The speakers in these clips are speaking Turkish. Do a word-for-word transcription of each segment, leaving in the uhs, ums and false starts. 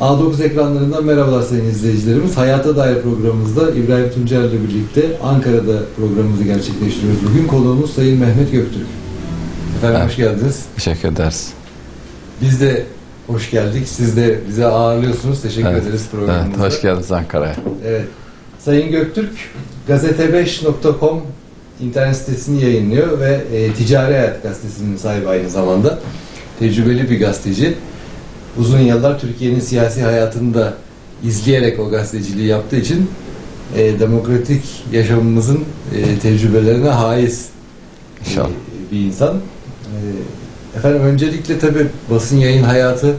A dokuz ekranlarından merhabalar sayın izleyicilerimiz. Hayata Dair programımızda İbrahim Tuncer ile birlikte Ankara'da programımızı gerçekleştiriyoruz. Bugün konuğumuz Sayın Mehmet Göktürk. Efendim evet. Hoş geldiniz. Teşekkür ederiz. Biz de hoş geldik. Siz de bize ağırlıyorsunuz. Teşekkür evet. ederiz programımıza. Evet, hoş geldiniz Ankara'ya. Evet. Sayın Göktürk, gazete beş nokta com internet sitesini yayınlıyor ve e, Ticari Hayat gazetesinin sahibi aynı zamanda. Tecrübeli bir gazeteci. Uzun yıllar Türkiye'nin siyasi hayatını da izleyerek o gazeteciliği yaptığı için e, demokratik yaşamımızın e, tecrübelerine haiz e, bir insan. E, efendim öncelikle tabii basın yayın hayatı,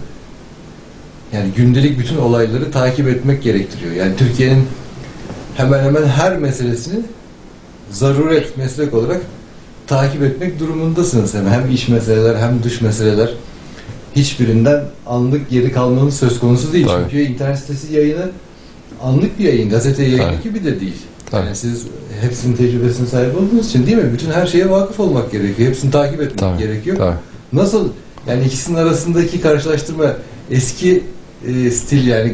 yani gündelik bütün olayları takip etmek gerektiriyor. Yani Türkiye'nin hemen hemen her meselesini zaruret meslek olarak takip etmek durumundasınız. Hem, hem iç meseleler hem dış meseleler. Hiçbirinden anlık geri kalmanız söz konusu değil. Tabii. Çünkü internet sitesi yayını anlık bir yayın, gazete yayını Tabii. gibi de değil. Tabii. Yani siz hepsinin tecrübesine sahip olduğunuz için değil mi? Bütün her şeye vakıf olmak gerekiyor. Hepsini takip etmek Tabii. gerekiyor. Tabii. Nasıl? Yani ikisinin arasındaki karşılaştırma, eski e, stil, yani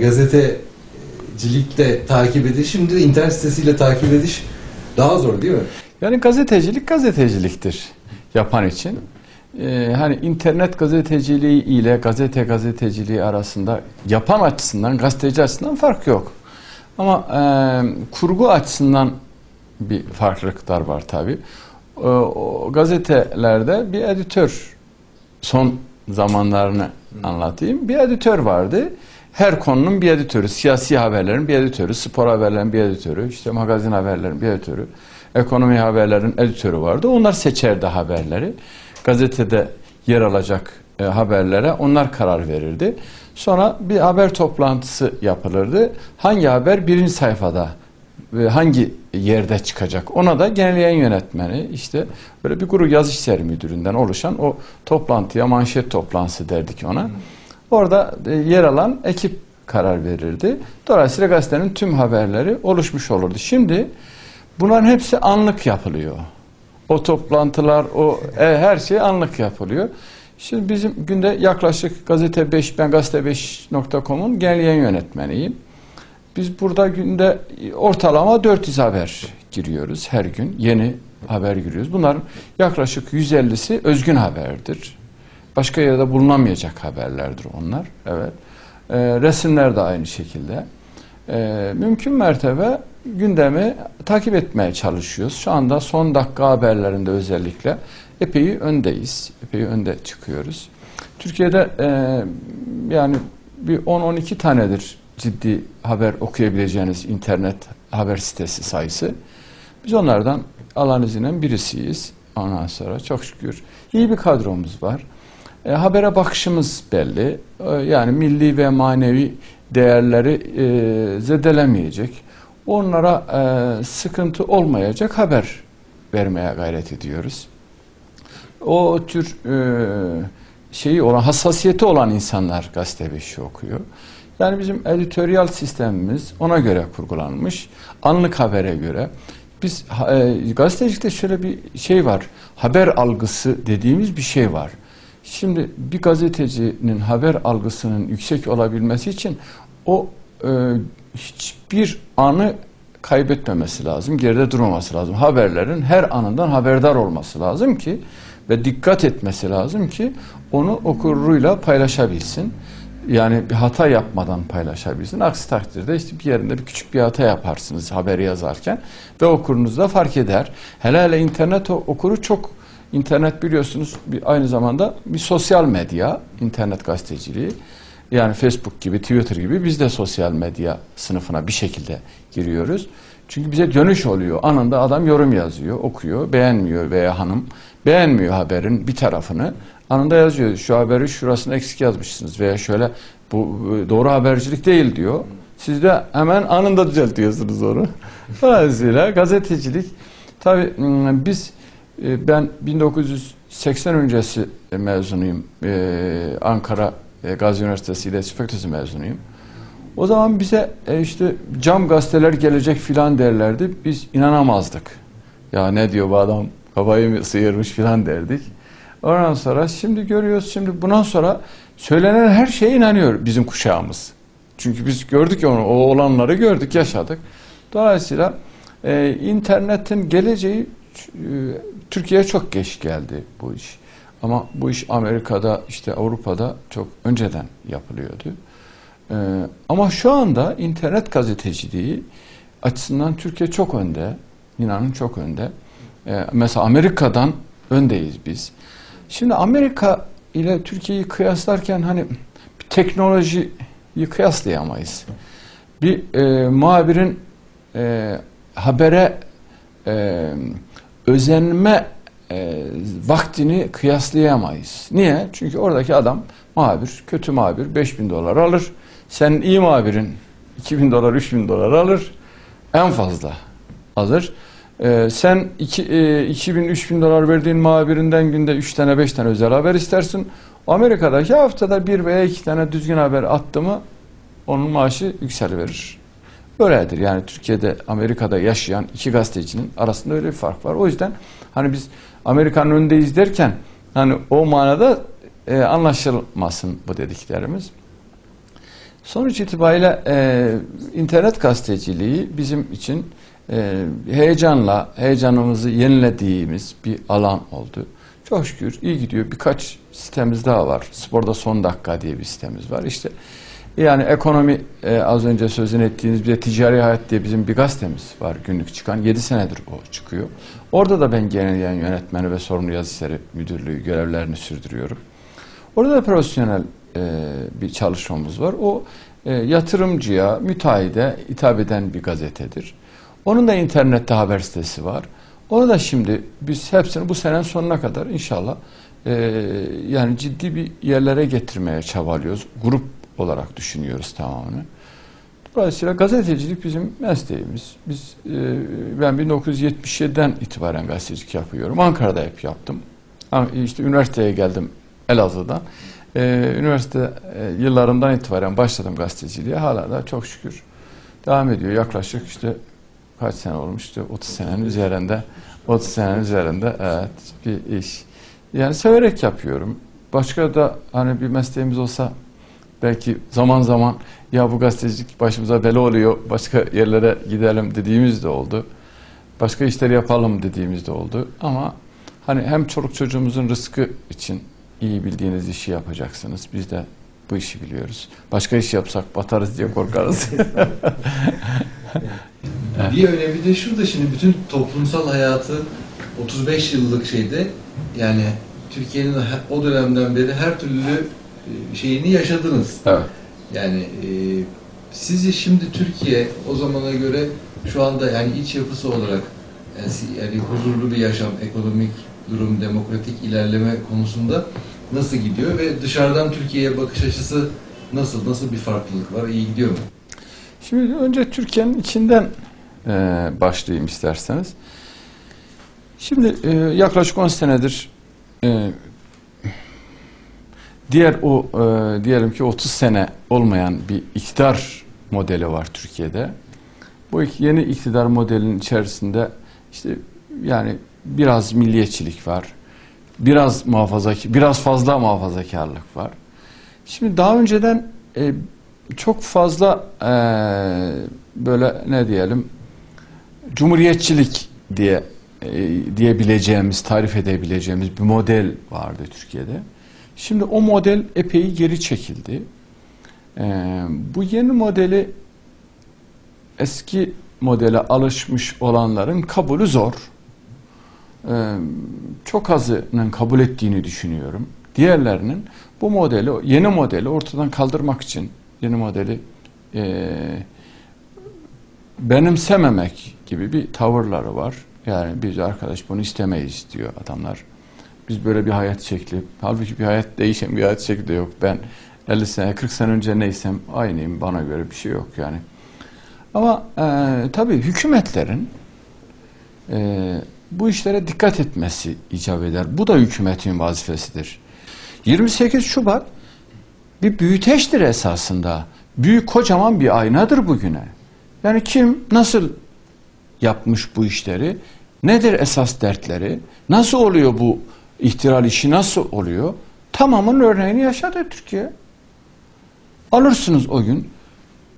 gazetecilikle takip ediş, şimdi de internet sitesiyle takip ediş daha zor değil mi? Yani gazetecilik gazeteciliktir yapan için. Ee, hani internet gazeteciliği ile gazete gazeteciliği arasında yapan açısından, gazeteci açısından fark yok. Ama e, kurgu açısından bir farklılıklar var tabii. E, o gazetelerde bir editör, son zamanlarını anlatayım, bir editör vardı. Her konunun bir editörü, siyasi haberlerin bir editörü, spor haberlerin bir editörü, işte magazin haberlerin bir editörü, ekonomi haberlerin editörü vardı. Onlar seçerdi haberleri. Gazetede yer alacak e, haberlere onlar karar verirdi. Sonra bir haber toplantısı yapılırdı. Hangi haber birinci sayfada ve hangi yerde çıkacak? Ona da genel yayın yönetmeni, işte böyle bir grup yazı işleri müdüründen oluşan o toplantıya manşet toplantısı derdik ona. Orada e, yer alan ekip karar verirdi. Dolayısıyla gazetenin tüm haberleri oluşmuş olurdu. Şimdi bunların hepsi anlık yapılıyor. O toplantılar, o e, her şey anlık yapılıyor. Şimdi bizim günde yaklaşık gazete beş, ben gazete beş nokta com'un genel yayın yönetmeniyim. Biz burada günde ortalama dört yüz haber giriyoruz her gün. Yeni haber giriyoruz. Bunların yaklaşık yüz ellisi özgün haberdir. Başka yerde bulunamayacak haberlerdir onlar. Evet. E, resimler de aynı şekilde. E, mümkün mertebe gündemi takip etmeye çalışıyoruz. Şu anda son dakika haberlerinde özellikle epey öndeyiz. Epey önde çıkıyoruz. Türkiye'de e, yani bir on on iki tanedir ciddi haber okuyabileceğiniz internet haber sitesi sayısı. Biz onlardan Allah'ın izniyle birisiyiz. Ondan sonra çok şükür iyi bir kadromuz var. E, habere bakışımız belli. E, yani milli ve manevi değerleri e, zedelemeyecek, onlara e, sıkıntı olmayacak haber vermeye gayret ediyoruz. O tür e, şeyi olan, hassasiyeti olan insanlar gazete beşi okuyor. Yani bizim editoryal sistemimiz ona göre kurgulanmış. Anlık habere göre. Biz e, gazetecilikte şöyle bir şey var. Haber algısı dediğimiz bir şey var. Şimdi bir gazetecinin haber algısının yüksek olabilmesi için o e, hiçbir anı kaybetmemesi lazım, geride durmaması lazım. Haberlerin her anından haberdar olması lazım ki ve dikkat etmesi lazım ki onu okuruyla paylaşabilsin. Yani bir hata yapmadan paylaşabilsin. Aksi takdirde işte bir yerinde bir küçük bir hata yaparsınız haberi yazarken ve okurunuz da fark eder. Hele hele internet okuru çok, internet biliyorsunuz bir, aynı zamanda bir sosyal medya, internet gazeteciliği. Yani Facebook gibi, Twitter gibi biz de sosyal medya sınıfına bir şekilde giriyoruz. Çünkü bize dönüş oluyor. Anında adam yorum yazıyor, okuyor, beğenmiyor veya hanım beğenmiyor haberin bir tarafını. Anında yazıyor. Şu haberi şurasını eksik yazmışsınız veya şöyle bu doğru habercilik değil diyor. Siz de hemen anında düzeltiyorsunuz onu. Dolayısıyla gazetecilik, tabii biz, ben bin dokuz yüz seksen öncesi mezunuyum. Ankara Gazi Üniversitesi İletişim Fakültesi mezunuyum. O zaman bize e, işte cam gazeteler gelecek filan derlerdi. Biz inanamazdık. Ya ne diyor bu adam, kafayı mı sıyırmış filan derdik. Ondan sonra şimdi görüyoruz, şimdi bundan sonra söylenen her şeye inanıyor bizim kuşağımız. Çünkü biz gördük onu, o olanları gördük, yaşadık. Dolayısıyla e, internetin geleceği e, Türkiye'ye çok geç geldi bu iş. Ama bu iş Amerika'da, işte Avrupa'da çok önceden yapılıyordu. E, ama şu anda internet gazeteciliği açısından Türkiye çok önde. İnanın çok önde. E, mesela Amerika'dan öndeyiz biz. Şimdi Amerika ile Türkiye'yi kıyaslarken hani bir teknolojiyi kıyaslayamayız. Bir e, muhabirin e, habere e, özenme e, vaktini kıyaslayamayız. Niye? Çünkü oradaki adam muhabir, kötü muhabir beş bin dolar alır. Senin iyi muhabirin iki bin dolar, üç bin dolar alır. En fazla alır. Ee, sen iki bin üç bin dolar verdiğin muhabirinden günde üç tane beş tane özel haber istersin. Amerika'daki haftada bir veya iki tane düzgün haber attı mı onun maaşı yükseliverir. Öyledir. Yani Türkiye'de, Amerika'da yaşayan iki gazetecinin arasında öyle bir fark var. O yüzden hani biz Amerika'nın önündeyiz derken hani o manada e, anlaşılmasın bu dediklerimiz. Sonuç itibariyle e, internet gazeteciliği bizim için e, heyecanla, heyecanımızı yenilediğimiz bir alan oldu. Çok şükür iyi gidiyor. Birkaç sitemiz daha var. Sporda Son Dakika diye bir sitemiz var. İşte yani ekonomi e, az önce sözünü ettiğiniz bir de Ticari Hayat diye bizim bir gazetemiz var günlük çıkan. yedi senedir o çıkıyor. Orada da ben genel yayın yönetmeni ve sorumlu yazı işleri müdürlüğü görevlerini sürdürüyorum. Orada da profesyonel e, bir çalışmamız var. O e, yatırımcıya, müteahhide hitap eden bir gazetedir. Onun da internette haber sitesi var. Onu da şimdi biz hepsini bu senenin sonuna kadar inşallah e, yani ciddi bir yerlere getirmeye çabalıyoruz. Grup olarak düşünüyoruz tamamını. Dolayısıyla gazetecilik bizim mesleğimiz. Biz e, ben bin dokuz yüz yetmiş yediden itibaren gazetecilik yapıyorum. Ankara'da hep yaptım. İşte üniversiteye geldim Elazığ'dan. E, üniversite e, yıllarından itibaren başladım gazeteciliğe. Hala da çok şükür devam ediyor. Yaklaşık işte kaç sene olmuştu? otuz senenin üzerinde. otuz senenin üzerinde evet bir iş. Yani severek yapıyorum. Başka da hani bir mesleğimiz olsa belki zaman zaman ya bu gazetecilik başımıza bela oluyor, başka yerlere gidelim dediğimiz de oldu. Başka işler yapalım dediğimiz de oldu. Ama hani hem çoluk çocuğumuzun rızkı için iyi bildiğiniz işi yapacaksınız. Biz de bu işi biliyoruz. Başka iş yapsak batarız diye korkarız. Bir önemi de şurada, şimdi bütün toplumsal hayatı otuz beş yıllık şeyde, yani Türkiye'nin o dönemden beri her türlü şeyini yaşadınız. Evet. Yani e, sizce şimdi Türkiye o zamana göre şu anda yani iç yapısı olarak yani, yani huzurlu bir yaşam, ekonomik durum, demokratik ilerleme konusunda nasıl gidiyor ve dışarıdan Türkiye'ye bakış açısı nasıl, nasıl bir farklılık var, iyi gidiyor mu? Şimdi önce Türkiye'nin içinden e, başlayayım isterseniz. Şimdi e, yaklaşık on senedir e, diğer o e, diyelim ki otuz sene olmayan bir iktidar modeli var Türkiye'de. Bu yeni iktidar modelinin içerisinde işte yani biraz milliyetçilik var. Biraz muhafazakar, biraz fazla muhafazakarlık var. Şimdi daha önceden e, çok fazla e, böyle ne diyelim cumhuriyetçilik diye e, diyebileceğimiz, tarif edebileceğimiz bir model vardı Türkiye'de. Şimdi o model epey geri çekildi. E, bu yeni modeli eski modele alışmış olanların kabulü zor. E, çok azının kabul ettiğini düşünüyorum. Diğerlerinin bu modeli, yeni modeli ortadan kaldırmak için yeni modeli e, benimsememek gibi bir tavırları var. Yani biz arkadaş bunu istemeyiz diyor adamlar. Biz böyle bir hayat şekli, halbuki bir hayat değişen bir hayat şekli de yok. Ben elli sene, kırk sene önce neysem aynıyım, bana göre bir şey yok yani. Ama e, tabii hükümetlerin e, bu işlere dikkat etmesi icap eder. Bu da hükümetin vazifesidir. yirmi sekiz Şubat bir büyüteçtir esasında. Büyük kocaman bir aynadır bugüne. Yani kim nasıl yapmış bu işleri, nedir esas dertleri, nasıl oluyor bu ihtilal işi, nasıl oluyor? Tamamının örneğini yaşadı Türkiye. Alırsınız o gün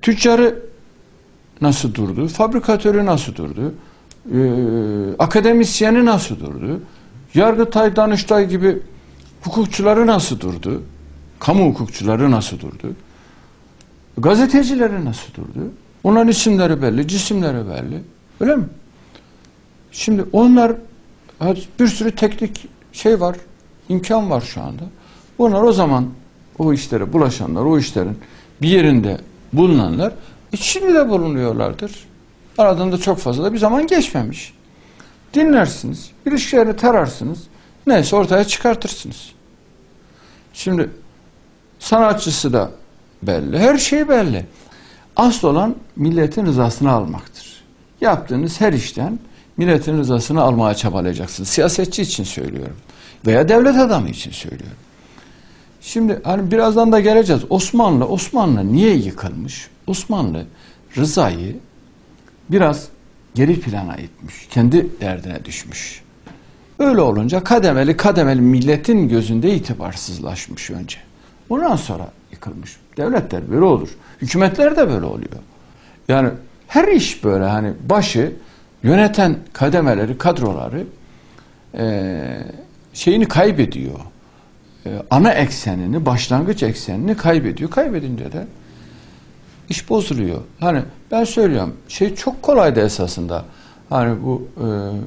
tüccarı nasıl durdu, fabrikatörü nasıl durdu, e, akademisyeni nasıl durdu, Yargıtay, Danıştay gibi hukukçuları nasıl durdu, kamu hukukçuları nasıl durdu, gazetecileri nasıl durdu, onların isimleri belli, cisimleri belli, öyle mi? Şimdi onlar, bir sürü teknik şey var, imkan var şu anda. Onlar o zaman o işlere bulaşanlar, o işlerin bir yerinde bulunanlar e şimdi de bulunuyorlardır. Aradan da çok fazla da bir zaman geçmemiş. Dinlersiniz, ilişkileri tararsınız, neyse ortaya çıkartırsınız. Şimdi sanatçısı da belli, her şey belli. Asıl olan milletin rızasını almaktır. Yaptığınız her işten milletin rızasını almaya çabalayacaksınız. Siyasetçi için söylüyorum. Veya devlet adamı için söylüyorum. Şimdi hani birazdan da geleceğiz. Osmanlı, Osmanlı niye yıkılmış? Osmanlı rızayı biraz geri plana itmiş. Kendi derdine düşmüş. Öyle olunca kademeli kademeli milletin gözünde itibarsızlaşmış önce. Ondan sonra yıkılmış. Devletler böyle olur. Hükümetler de böyle oluyor. Yani her iş böyle hani başı yöneten kademeleri, kadroları e, şeyini kaybediyor. E, ana eksenini, başlangıç eksenini kaybediyor. Kaybedince de iş bozuluyor. Hani ben söylüyorum, şey çok kolaydı esasında. Hani bu e,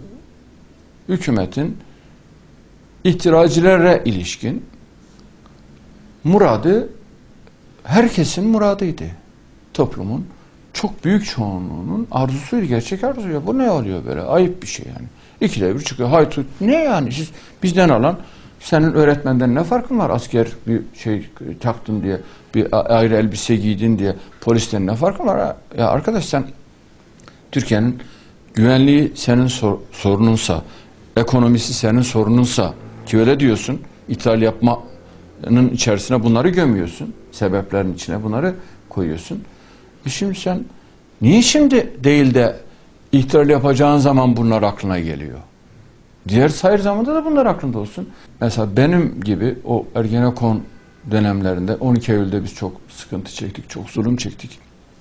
hükümetin ihtiracilere ilişkin muradı herkesin muradıydı. Toplumun çok büyük çoğunluğunun arzusuydu, gerçek arzusu. Ya bu ne oluyor böyle? Ayıp bir şey yani. İkide bir çıkıyor. Haytut. Ne yani? Siz bizden alan, senin öğretmenden ne farkın var? Asker bir şey taktın diye, bir ayrı elbise giydin diye polisten ne farkın var? Ya arkadaş, sen Türkiye'nin güvenliği senin sor, sorununsa, ekonomisi senin sorununsa, ki öyle diyorsun, ithal yapmanın içerisine bunları gömüyorsun. Sebeplerin içine bunları koyuyorsun. E şimdi sen niye şimdi değil de ihtilal yapacağın zaman bunlar aklına geliyor? Diğer sayır zamanda da bunlar aklında olsun. Mesela benim gibi o Ergenekon dönemlerinde on iki Eylül'de biz çok sıkıntı çektik, çok zulüm çektik.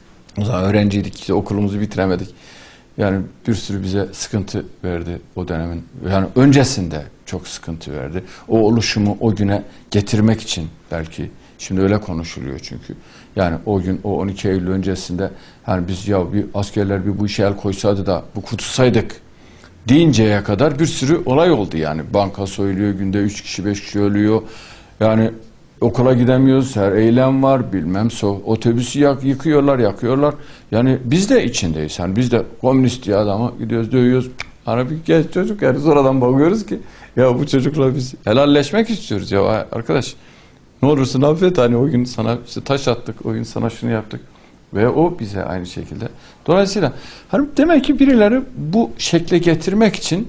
O zaman öğrenciydik, işte okulumuzu bitiremedik. Yani bir sürü bize sıkıntı verdi o dönemin. Yani öncesinde çok sıkıntı verdi. O oluşumu o güne getirmek için belki. Şimdi öyle konuşuluyor çünkü. Yani o gün, o on iki Eylül öncesinde hani biz ya bir askerler bir bu işe el koysaydı da bu kurtulsaydık deyinceye kadar bir sürü olay oldu yani. Banka soyuluyor, günde üç kişi beş kişi ölüyor. Yani okula gidemiyoruz, her eylem var, bilmem so otobüsü yak, yıkıyorlar, yakıyorlar. Yani biz de içindeyiz. Yani biz de komünist diye adama gidiyoruz, dövüyoruz. Hani bir genç çocuk, yani sonradan bakıyoruz ki ya bu çocukla biz helalleşmek istiyoruz ya arkadaş. Ne olursun affet, hani o gün sana işte taş attık, o gün sana şunu yaptık. Ve o bize aynı şekilde. Dolayısıyla hani demek ki birileri bu şekle getirmek için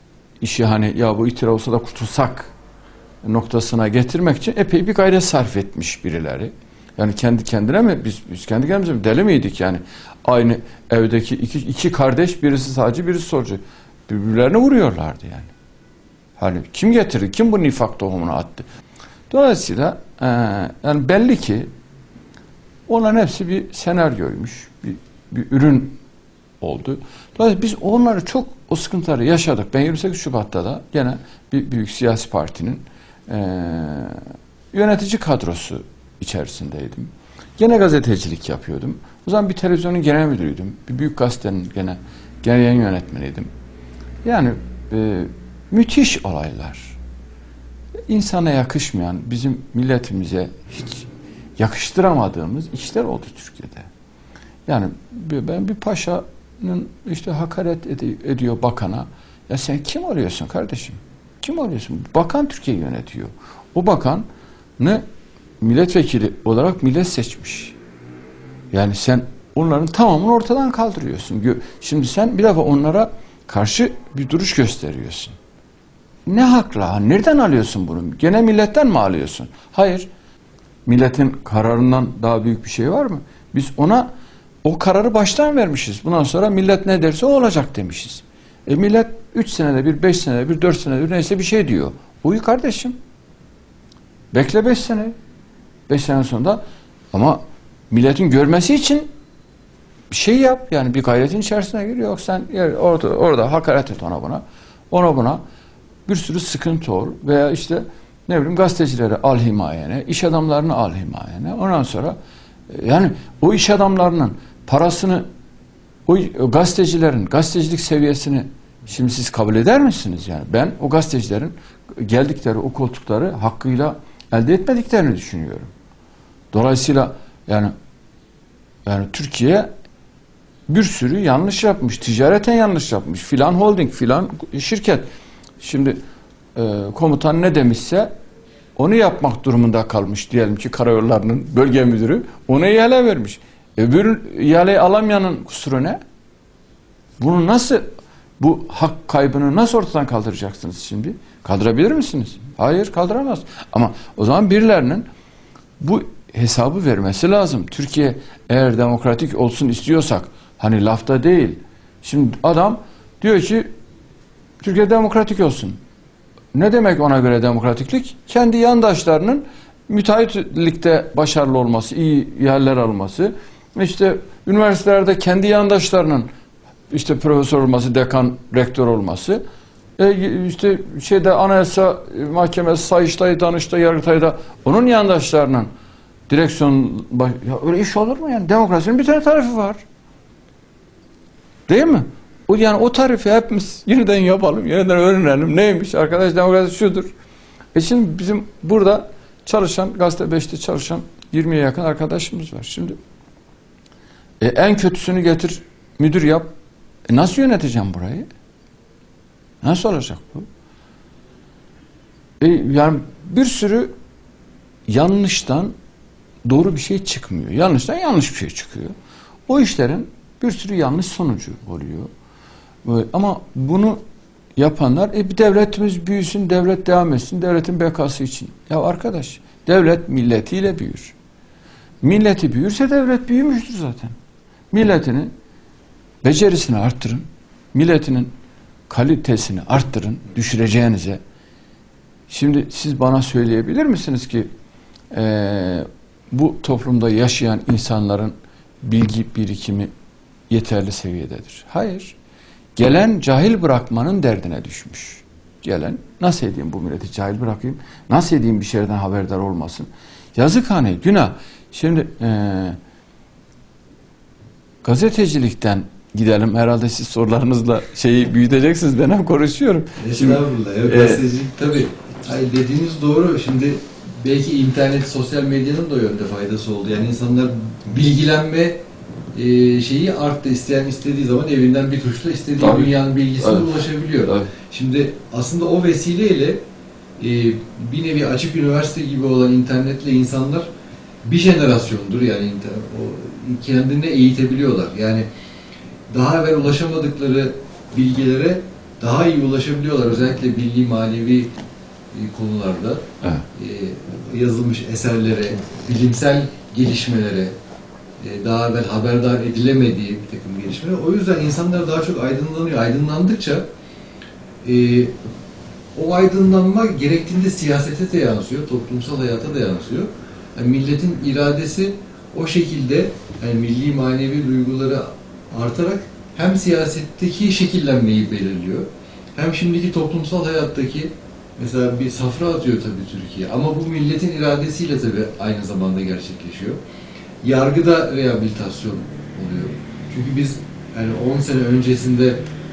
işi hani ya bu itiraf olsa da kurtulsak noktasına getirmek için epey bir gayret sarf etmiş birileri. Yani kendi kendine mi? Biz, biz kendi kendimize mi? Deli miydik yani? Aynı evdeki iki, iki kardeş, birisi sağcı, birisi solcu. Birbirlerine vuruyorlardı yani. Hani kim getirdi? Kim bu nifak tohumunu attı? Dolayısıyla e, yani belli ki onların hepsi bir senaryoymuş, bir, bir ürün oldu. Dolayısıyla biz onları çok, o sıkıntıları yaşadık. Ben yirmi sekiz Şubat'ta da gene bir büyük siyasi partinin e, yönetici kadrosu içerisindeydim. Gene gazetecilik yapıyordum. O zaman bir televizyonun genel müdürüydüm. Bir büyük gazetenin gene genel yayın yönetmeniydim. Yani e, müthiş olaylar. İnsana yakışmayan, bizim milletimize hiç yakıştıramadığımız işler oldu Türkiye'de. Yani ben bir paşanın işte hakaret ed- ediyor bakana. Ya sen kim oluyorsun kardeşim? Kim oluyorsun? Bakan Türkiye'yi yönetiyor. O bakan ne milletvekili olarak millet seçmiş. Yani sen onların tamamını ortadan kaldırıyorsun. Şimdi sen bir defa onlara karşı bir duruş gösteriyorsun. Ne hakla? Nereden alıyorsun bunu? Gene milletten mi alıyorsun? Hayır. Milletin kararından daha büyük bir şey var mı? Biz ona o kararı baştan vermişiz. Bundan sonra millet ne derse o olacak demişiz. E millet üç senede bir, beş senede bir, dört senede bir neyse bir şey diyor. Uyu kardeşim. Bekle beş sene. Beş sene sonra ama milletin görmesi için bir şey yap. Yani bir gayretin içerisine gir. Yok sen orada, orada hakaret et ona buna. Ona buna bir sürü sıkıntı ol. Veya işte ne bileyim gazetecileri al himayene, iş adamlarını al himayene. Ondan sonra yani o iş adamlarının parasını, o gazetecilerin gazetecilik seviyesini şimdi siz kabul eder misiniz? Yani ben o gazetecilerin geldikleri o koltukları hakkıyla elde etmediklerini düşünüyorum. Dolayısıyla yani yani Türkiye bir sürü yanlış yapmış, ticareten yanlış yapmış. Filan holding, filan şirket. Şimdi e, komutan ne demişse onu yapmak durumunda kalmış. Diyelim ki karayollarının bölge müdürü ona ihale vermiş. Öbür ihaleyi alamayanın kusuru ne? Bunu nasıl, bu hak kaybını nasıl ortadan kaldıracaksınız şimdi? Kaldırabilir misiniz? Hayır, kaldıramaz. Ama o zaman birilerinin bu hesabı vermesi lazım. Türkiye eğer demokratik olsun istiyorsak, hani lafta değil. Şimdi adam diyor ki Türkiye demokratik olsun. Ne demek ona göre demokratiklik? Kendi yandaşlarının müteahhitlikte başarılı olması, iyi yerler alması, işte üniversitelerde kendi yandaşlarının işte profesör olması, dekan, rektör olması, e işte şeyde Anayasa Mahkemesi, Sayıştay, Danıştay, Yargıtay'da onun yandaşlarının direksiyon, ya öyle iş olur mu yani? Demokrasinin bir tane tarifi var. Değil mi? O yani o tarifi hepimiz yeniden yapalım, yeniden öğrenelim. Neymiş arkadaş, demokrasi şudur. E şimdi bizim burada çalışan, Gazete beşte çalışan yirmiye yakın arkadaşımız var. Şimdi e, en kötüsünü getir, müdür yap. E, nasıl yöneteceğim burayı? Nasıl olacak bu? E, yani bir sürü yanlıştan doğru bir şey çıkmıyor. Yanlıştan yanlış bir şey çıkıyor. O işlerin bir sürü yanlış sonucu oluyor. Ama bunu yapanlar, e bir devletimiz büyüsün, devlet devam etsin, devletin bekası için. Ya arkadaş, devlet milletiyle büyür. Milleti büyürse devlet büyümüştür zaten. Milletinin becerisini arttırın, milletinin kalitesini arttırın, düşüreceğinize. Şimdi siz bana söyleyebilir misiniz ki e, bu toplumda yaşayan insanların bilgi birikimi yeterli seviyededir? Hayır. Gelen cahil bırakmanın derdine düşmüş. Gelen nasıl edeyim bu milleti cahil bırakayım? Nasıl edeyim bir şeylerden haberdar olmasın? Yazık hani, günah. Şimdi e, gazetecilikten gidelim. Herhalde siz sorularınızla şeyi büyüteceksiniz. Ben hep konuşuyorum. Estağfurullah. Evet, gazetecilik tabii. Hayır, dediğiniz doğru. Şimdi belki internet, sosyal medyanın da o yönde faydası oldu. Yani insanlar bilgilenme e, şeyi arttı. İsteyen istediği zaman evinden bir tuşla istediği Tabii. dünyanın bilgisine Evet. ulaşabiliyor. Tabii. Şimdi aslında o vesileyle e, bir nevi açık üniversite gibi olan internetle insanlar bir jenerasyondur yani internet, o kendini eğitebiliyorlar. Yani daha evvel ulaşamadıkları bilgilere daha iyi ulaşabiliyorlar. Özellikle bilgi, manevi e, konularda Evet. e, yazılmış eserlere, bilimsel gelişmelere, e, daha evvel haberdar edilemediği bir takım gelişmeler. O yüzden insanlar daha çok aydınlanıyor. Aydınlandıkça e, o aydınlanma gerektiğinde siyasete de yansıyor, toplumsal hayata da yansıyor. Yani milletin iradesi o şekilde, yani milli manevi duyguları artarak hem siyasetteki şekillenmeyi belirliyor, hem şimdiki toplumsal hayattaki, mesela bir safra atıyor tabii Türkiye, ama bu milletin iradesiyle tabii aynı zamanda gerçekleşiyor. Yargıda rehabilitasyon oluyor. Çünkü biz yani on sene öncesinde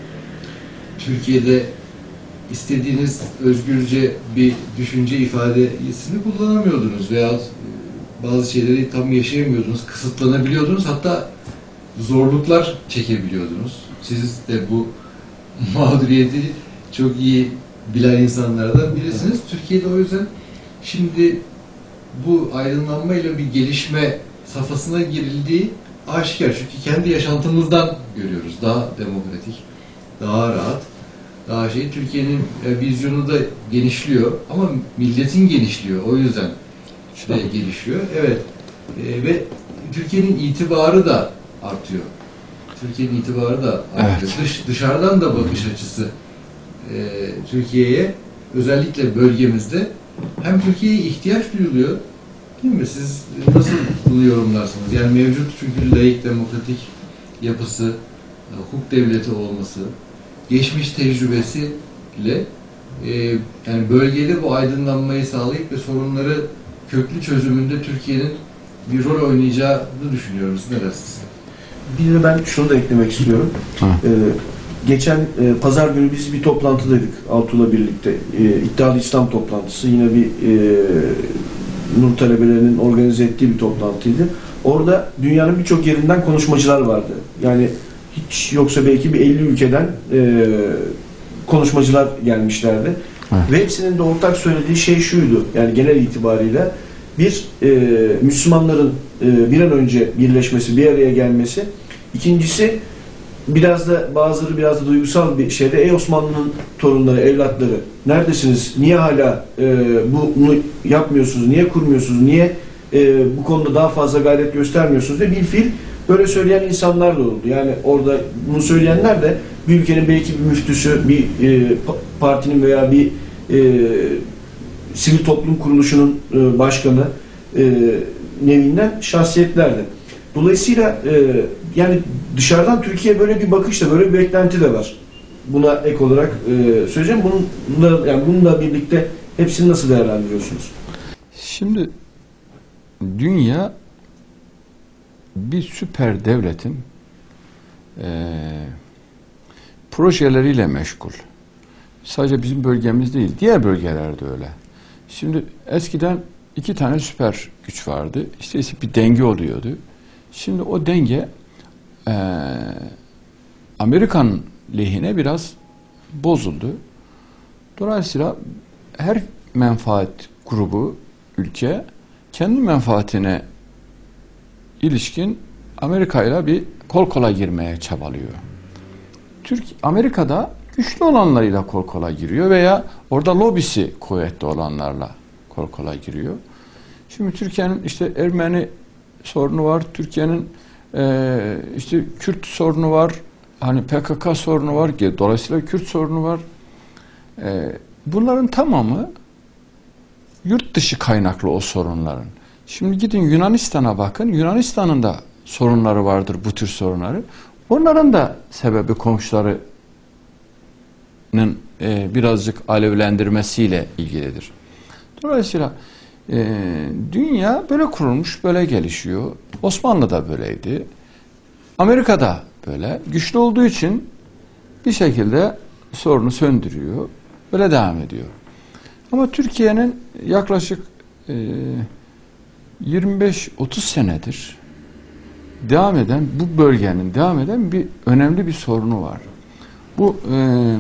Türkiye'de istediğiniz özgürce bir düşünce ifadesini kullanamıyordunuz veya bazı şeyleri tam yaşayamıyordunuz, kısıtlanabiliyordunuz, hatta zorluklar çekebiliyordunuz. Siz de bu mağduriyeti çok iyi bilen insanlardan birisiniz. Türkiye'de o yüzden şimdi bu aydınlanmayla bir gelişme safhasına girildiği aşikar. Çünkü kendi yaşantımızdan görüyoruz. Daha demokratik, daha rahat, daha şey. Türkiye'nin vizyonu da genişliyor ama milletin genişliyor. O yüzden de gelişiyor. Evet. E, ve Türkiye'nin itibarı da artıyor. Türkiye'nin itibarı da artıyor. Evet. Dış, dışarıdan da bakış açısı e, Türkiye'ye, özellikle bölgemizde hem Türkiye'ye ihtiyaç duyuluyor, Değil mi? Siz nasıl bunu yorumlarsınız? Yani mevcut çünkü laik demokratik yapısı, hukuk devleti olması, geçmiş tecrübesiyle e, yani bölgede bu aydınlanmayı sağlayıp ve sorunları köklü çözümünde Türkiye'nin bir rol oynayacağını düşünüyorum. Siz ne dersiniz? Bir de ben şunu da eklemek istiyorum. Ee, geçen e, pazar günü biz bir toplantıdaydık Altuğ'la birlikte. E, İddialı İslam toplantısı. Yine bir e, Nur talebelerinin organize ettiği bir toplantıydı. Orada dünyanın birçok yerinden konuşmacılar vardı. Yani hiç yoksa belki bir elli ülkeden e, konuşmacılar gelmişlerdi. Evet. Ve hepsinin de ortak söylediği şey şuydu. Yani genel itibariyle bir e, Müslümanların e, bir an önce birleşmesi, bir araya gelmesi. İkincisi biraz da bazıları biraz da duygusal bir şeyde, ey Osmanlı'nın torunları, evlatları neredesiniz? Niye hala e, bunu yapmıyorsunuz? Niye kurmuyorsunuz? Niye e, bu konuda daha fazla gayret göstermiyorsunuz? Ve bilfil böyle söyleyen insanlar da oldu. Yani orada bunu söyleyenler de bir ülkenin belki bir müftüsü, bir e, partinin veya bir e, sivil toplum kuruluşunun e, başkanı e, nevinden şahsiyetlerdi. Dolayısıyla e, yani dışarıdan Türkiye böyle bir bakışla, böyle bir beklenti de var. Buna ek olarak e, söyleyeceğim. Bununla, yani bununla birlikte hepsini nasıl değerlendiriyorsunuz? Şimdi dünya bir süper devletin e, projeleriyle meşgul. Sadece bizim bölgemiz değil, diğer bölgelerde öyle. Şimdi eskiden iki tane süper güç vardı. İşte bir denge oluyordu. Şimdi o denge e, Amerikan lehine biraz bozuldu. Dolayısıyla her menfaat grubu, ülke kendi menfaatine ilişkin Amerika ile bir kol kola girmeye çabalıyor. Türk Amerika'da güçlü olanlarıyla kol kola giriyor veya orada lobisi kuvvetli olanlarla kol kola giriyor. Şimdi Türkiye'nin işte Ermeni sorunu var, Türkiye'nin e, işte Kürt sorunu var, hani P K K sorunu var, dolayısıyla Kürt sorunu var. E, bunların tamamı yurt dışı kaynaklı o sorunların. Şimdi gidin Yunanistan'a bakın, Yunanistan'ın da sorunları vardır, bu tür sorunları. Onların da sebebi komşularının e, birazcık alevlendirmesiyle ilgilidir. Dolayısıyla e, dünya böyle kurulmuş, böyle gelişiyor. Osmanlı da böyleydi. Amerika da böyle. Güçlü olduğu için bir şekilde sorunu söndürüyor. Böyle devam ediyor. Ama Türkiye'nin yaklaşık e, yirmi beş otuz senedir devam eden, bu bölgenin devam eden bir önemli bir sorunu var. Bu e,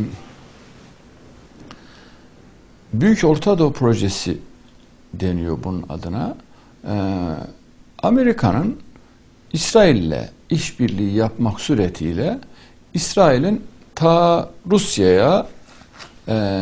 Büyük Orta Doğu Projesi deniyor bunun adına. E, Amerika'nın İsrail'le işbirliği yapmak suretiyle İsrail'in ta Rusya'ya e,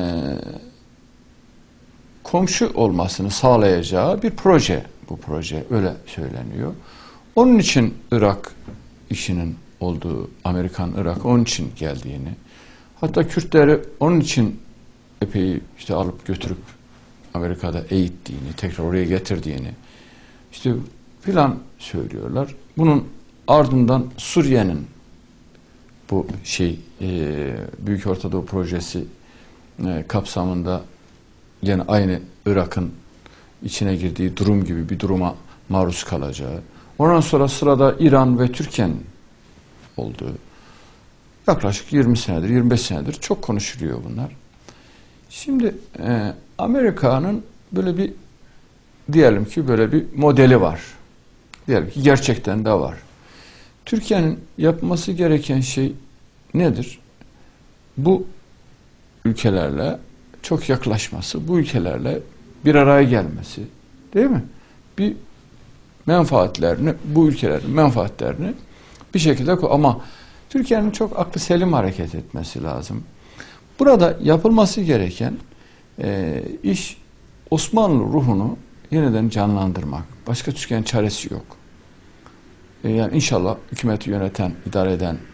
komşu olmasını sağlayacağı bir proje, bu proje öyle söyleniyor. Onun için Irak işinin olduğu, Amerikan Irak onun için geldiğini, hatta Kürtleri onun için epey işte alıp götürüp Amerika'da eğittiğini, tekrar oraya getirdiğini işte filan söylüyorlar. Bunun ardından Suriye'nin bu şey e, Büyük Orta Doğu Projesi e, kapsamında yine aynı Irak'ın içine girdiği durum gibi bir duruma maruz kalacağı. Ondan sonra sırada İran ve Türkiye'nin olduğu. Yaklaşık yirmi senedir, yirmi beş senedir çok konuşuluyor bunlar. Şimdi e, Amerika'nın böyle bir, diyelim ki böyle bir modeli var. Diyelim ki gerçekten de var. Türkiye'nin yapması gereken şey nedir? Bu ülkelerle çok yaklaşması, bu ülkelerle bir araya gelmesi, değil mi? Bir menfaatlerini, bu ülkelerin menfaatlerini bir şekilde, ama Türkiye'nin çok aklı selim hareket etmesi lazım. Burada yapılması gereken e, iş Osmanlı ruhunu yeniden canlandırmak. Başka Türkiye'nin çaresi yok. E, yani inşallah hükümeti yöneten, idare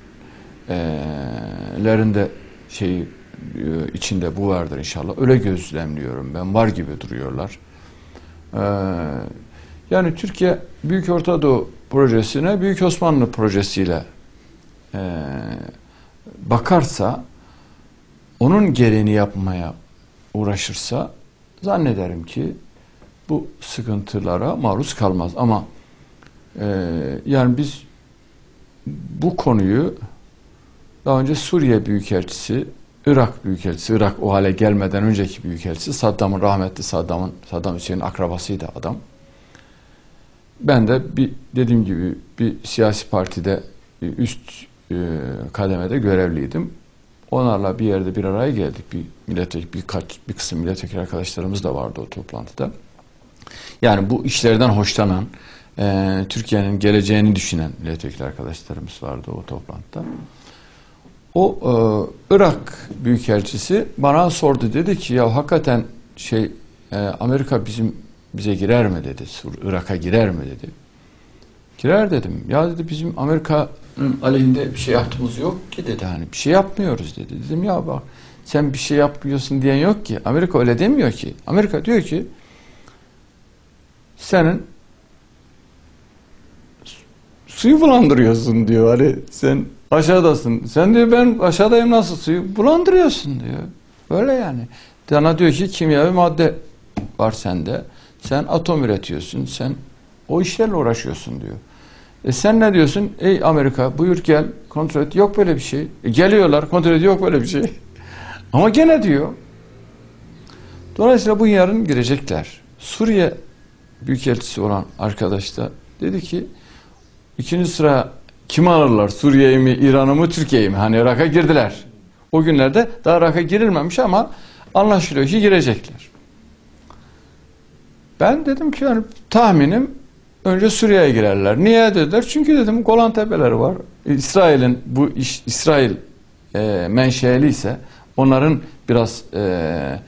edenlerin de şeyi içinde bu vardır inşallah. Öyle gözlemliyorum ben. Var gibi duruyorlar. Ee, Yani Türkiye Büyük Orta Doğu projesine Büyük Osmanlı projesiyle e, bakarsa, onun gereğini yapmaya uğraşırsa zannederim ki bu sıkıntılara maruz kalmaz. Ama e, yani biz bu konuyu daha önce Suriye Büyükelçisi, Irak Büyükelçisi, Irak o hale gelmeden önceki Büyükelçisi, Saddam'ın, rahmetli Saddam'ın, Saddam Hüseyin'in akrabasıydı adam. Ben de bir, dediğim gibi bir siyasi partide üst e, kademede görevliydim. Onlarla bir yerde bir araya geldik. Bir milletvekili, birkaç bir kısım milletvekili arkadaşlarımız da vardı o toplantıda. Yani bu işlerden hoşlanan, e, Türkiye'nin geleceğini düşünen milletvekili arkadaşlarımız vardı o toplantıda. O e, Irak Büyükelçisi bana sordu, dedi ki ya hakikaten şey e, Amerika bizim bize girer mi dedi, Irak'a girer mi dedi. Girer dedim. Ya dedi bizim Amerika'nın aleyhinde bir şey yaptığımız yok ki dedi, hani bir şey yapmıyoruz dedi. Dedim ya bak sen bir şey yapmıyorsun diyen yok ki. Amerika öyle demiyor ki. Amerika diyor ki senin suyu bulandırıyorsun diyor. Hani sen aşağıdasın. Sen diyor ben aşağıdayım, nasıl suyu bulandırıyorsun diyor. Böyle yani. Sana diyor ki kimyavi madde var sende. Sen atom üretiyorsun. Sen o işlerle uğraşıyorsun diyor. E sen ne diyorsun? Ey Amerika buyur gel kontrol et. Yok böyle bir şey. E geliyorlar kontrol ediyor, yok böyle bir şey. Ama gene diyor. Dolayısıyla bu yarın girecekler. Suriye Büyükelçisi olan arkadaş da dedi ki ikinci sıra kimi alırlar? Suriye'yi mi, İran'ı mı, Türkiye'yi mi? Hani Irak'a girdiler. O günlerde daha Irak'a girilmemiş ama anlaşılıyor ki girecekler. Ben dedim ki yani tahminim önce Suriye'ye girerler. Niye dediler? Çünkü dedim Golan Tepeleri var. İsrail'in bu iş İsrail e, menşeli ise onların biraz e,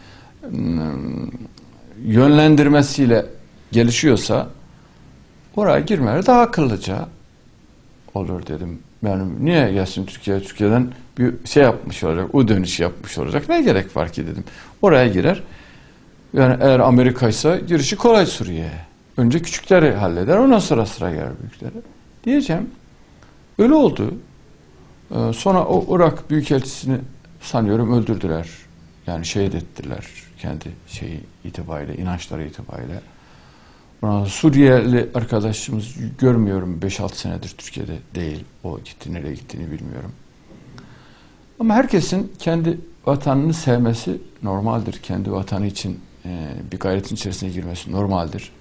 yönlendirmesiyle gelişiyorsa oraya girmeleri daha akıllıca olur dedim. Yani niye gelsin Türkiye? Türkiye'den bir şey yapmış olacak, U dönüşü yapmış olacak. Ne gerek var ki dedim. Oraya girer. Yani eğer Amerika ise girişi kolay Suriye'ye. Önce küçükleri halleder, ondan sonra sıra gelir büyükleri. Diyeceğim. Öyle oldu. Ee, sonra o Irak Büyükelçisini sanıyorum öldürdüler. Yani şehit ettiler kendi şeyi itibariyle, inançları itibariyle. Suriyeli arkadaşımız görmüyorum, beş altı senedir Türkiye'de değil. O gitti, nereye gittiğini bilmiyorum. Ama herkesin kendi vatanını sevmesi normaldir. Kendi vatanı için e, bir gayretin içerisine girmesi normaldir.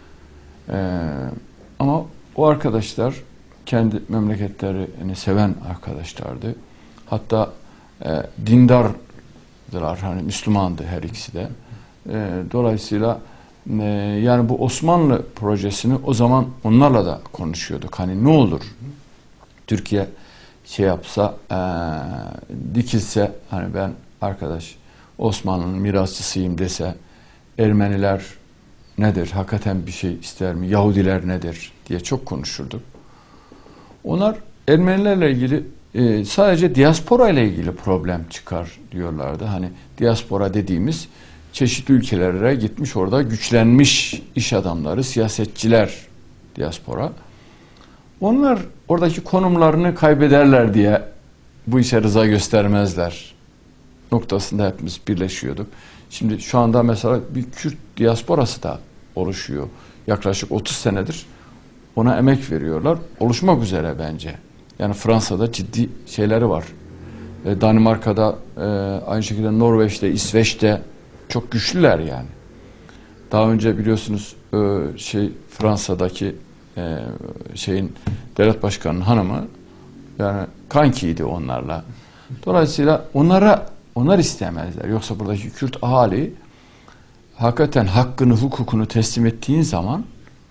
E, ama o arkadaşlar kendi memleketlerini seven arkadaşlardı. Hatta e, dindardılar, hani Müslümandı her ikisi de. E, dolayısıyla e, yani bu Osmanlı projesini o zaman onlarla da konuşuyorduk. Hani ne olur Türkiye şey yapsa, e, dikilse, hani ben arkadaş Osmanlı'nın mirasçısıyım dese, Ermeniler nedir, hakikaten bir şey ister mi, Yahudiler nedir diye çok konuşurduk. Onlar Ermenilerle ilgili e, sadece diaspora ile ilgili problem çıkar diyorlardı. Hani diaspora dediğimiz çeşitli ülkelere gitmiş, orada güçlenmiş iş adamları, siyasetçiler diaspora. Onlar oradaki konumlarını kaybederler diye bu işe rıza göstermezler noktasında hepimiz birleşiyorduk. Şimdi şu anda mesela bir Kürt diasporası da oluşuyor. Yaklaşık otuz senedir ona emek veriyorlar. Oluşmak üzere bence. Yani Fransa'da ciddi şeyleri var. E, Danimarka'da, e, aynı şekilde Norveç'te, İsveç'te çok güçlüler yani. Daha önce biliyorsunuz e, şey Fransa'daki e, şeyin devlet başkanının hanımı yani kankiydi onlarla. Dolayısıyla onlara onlar istemezler. Yoksa buradaki Kürt ahali hakikaten hakkını, hukukunu teslim ettiğin zaman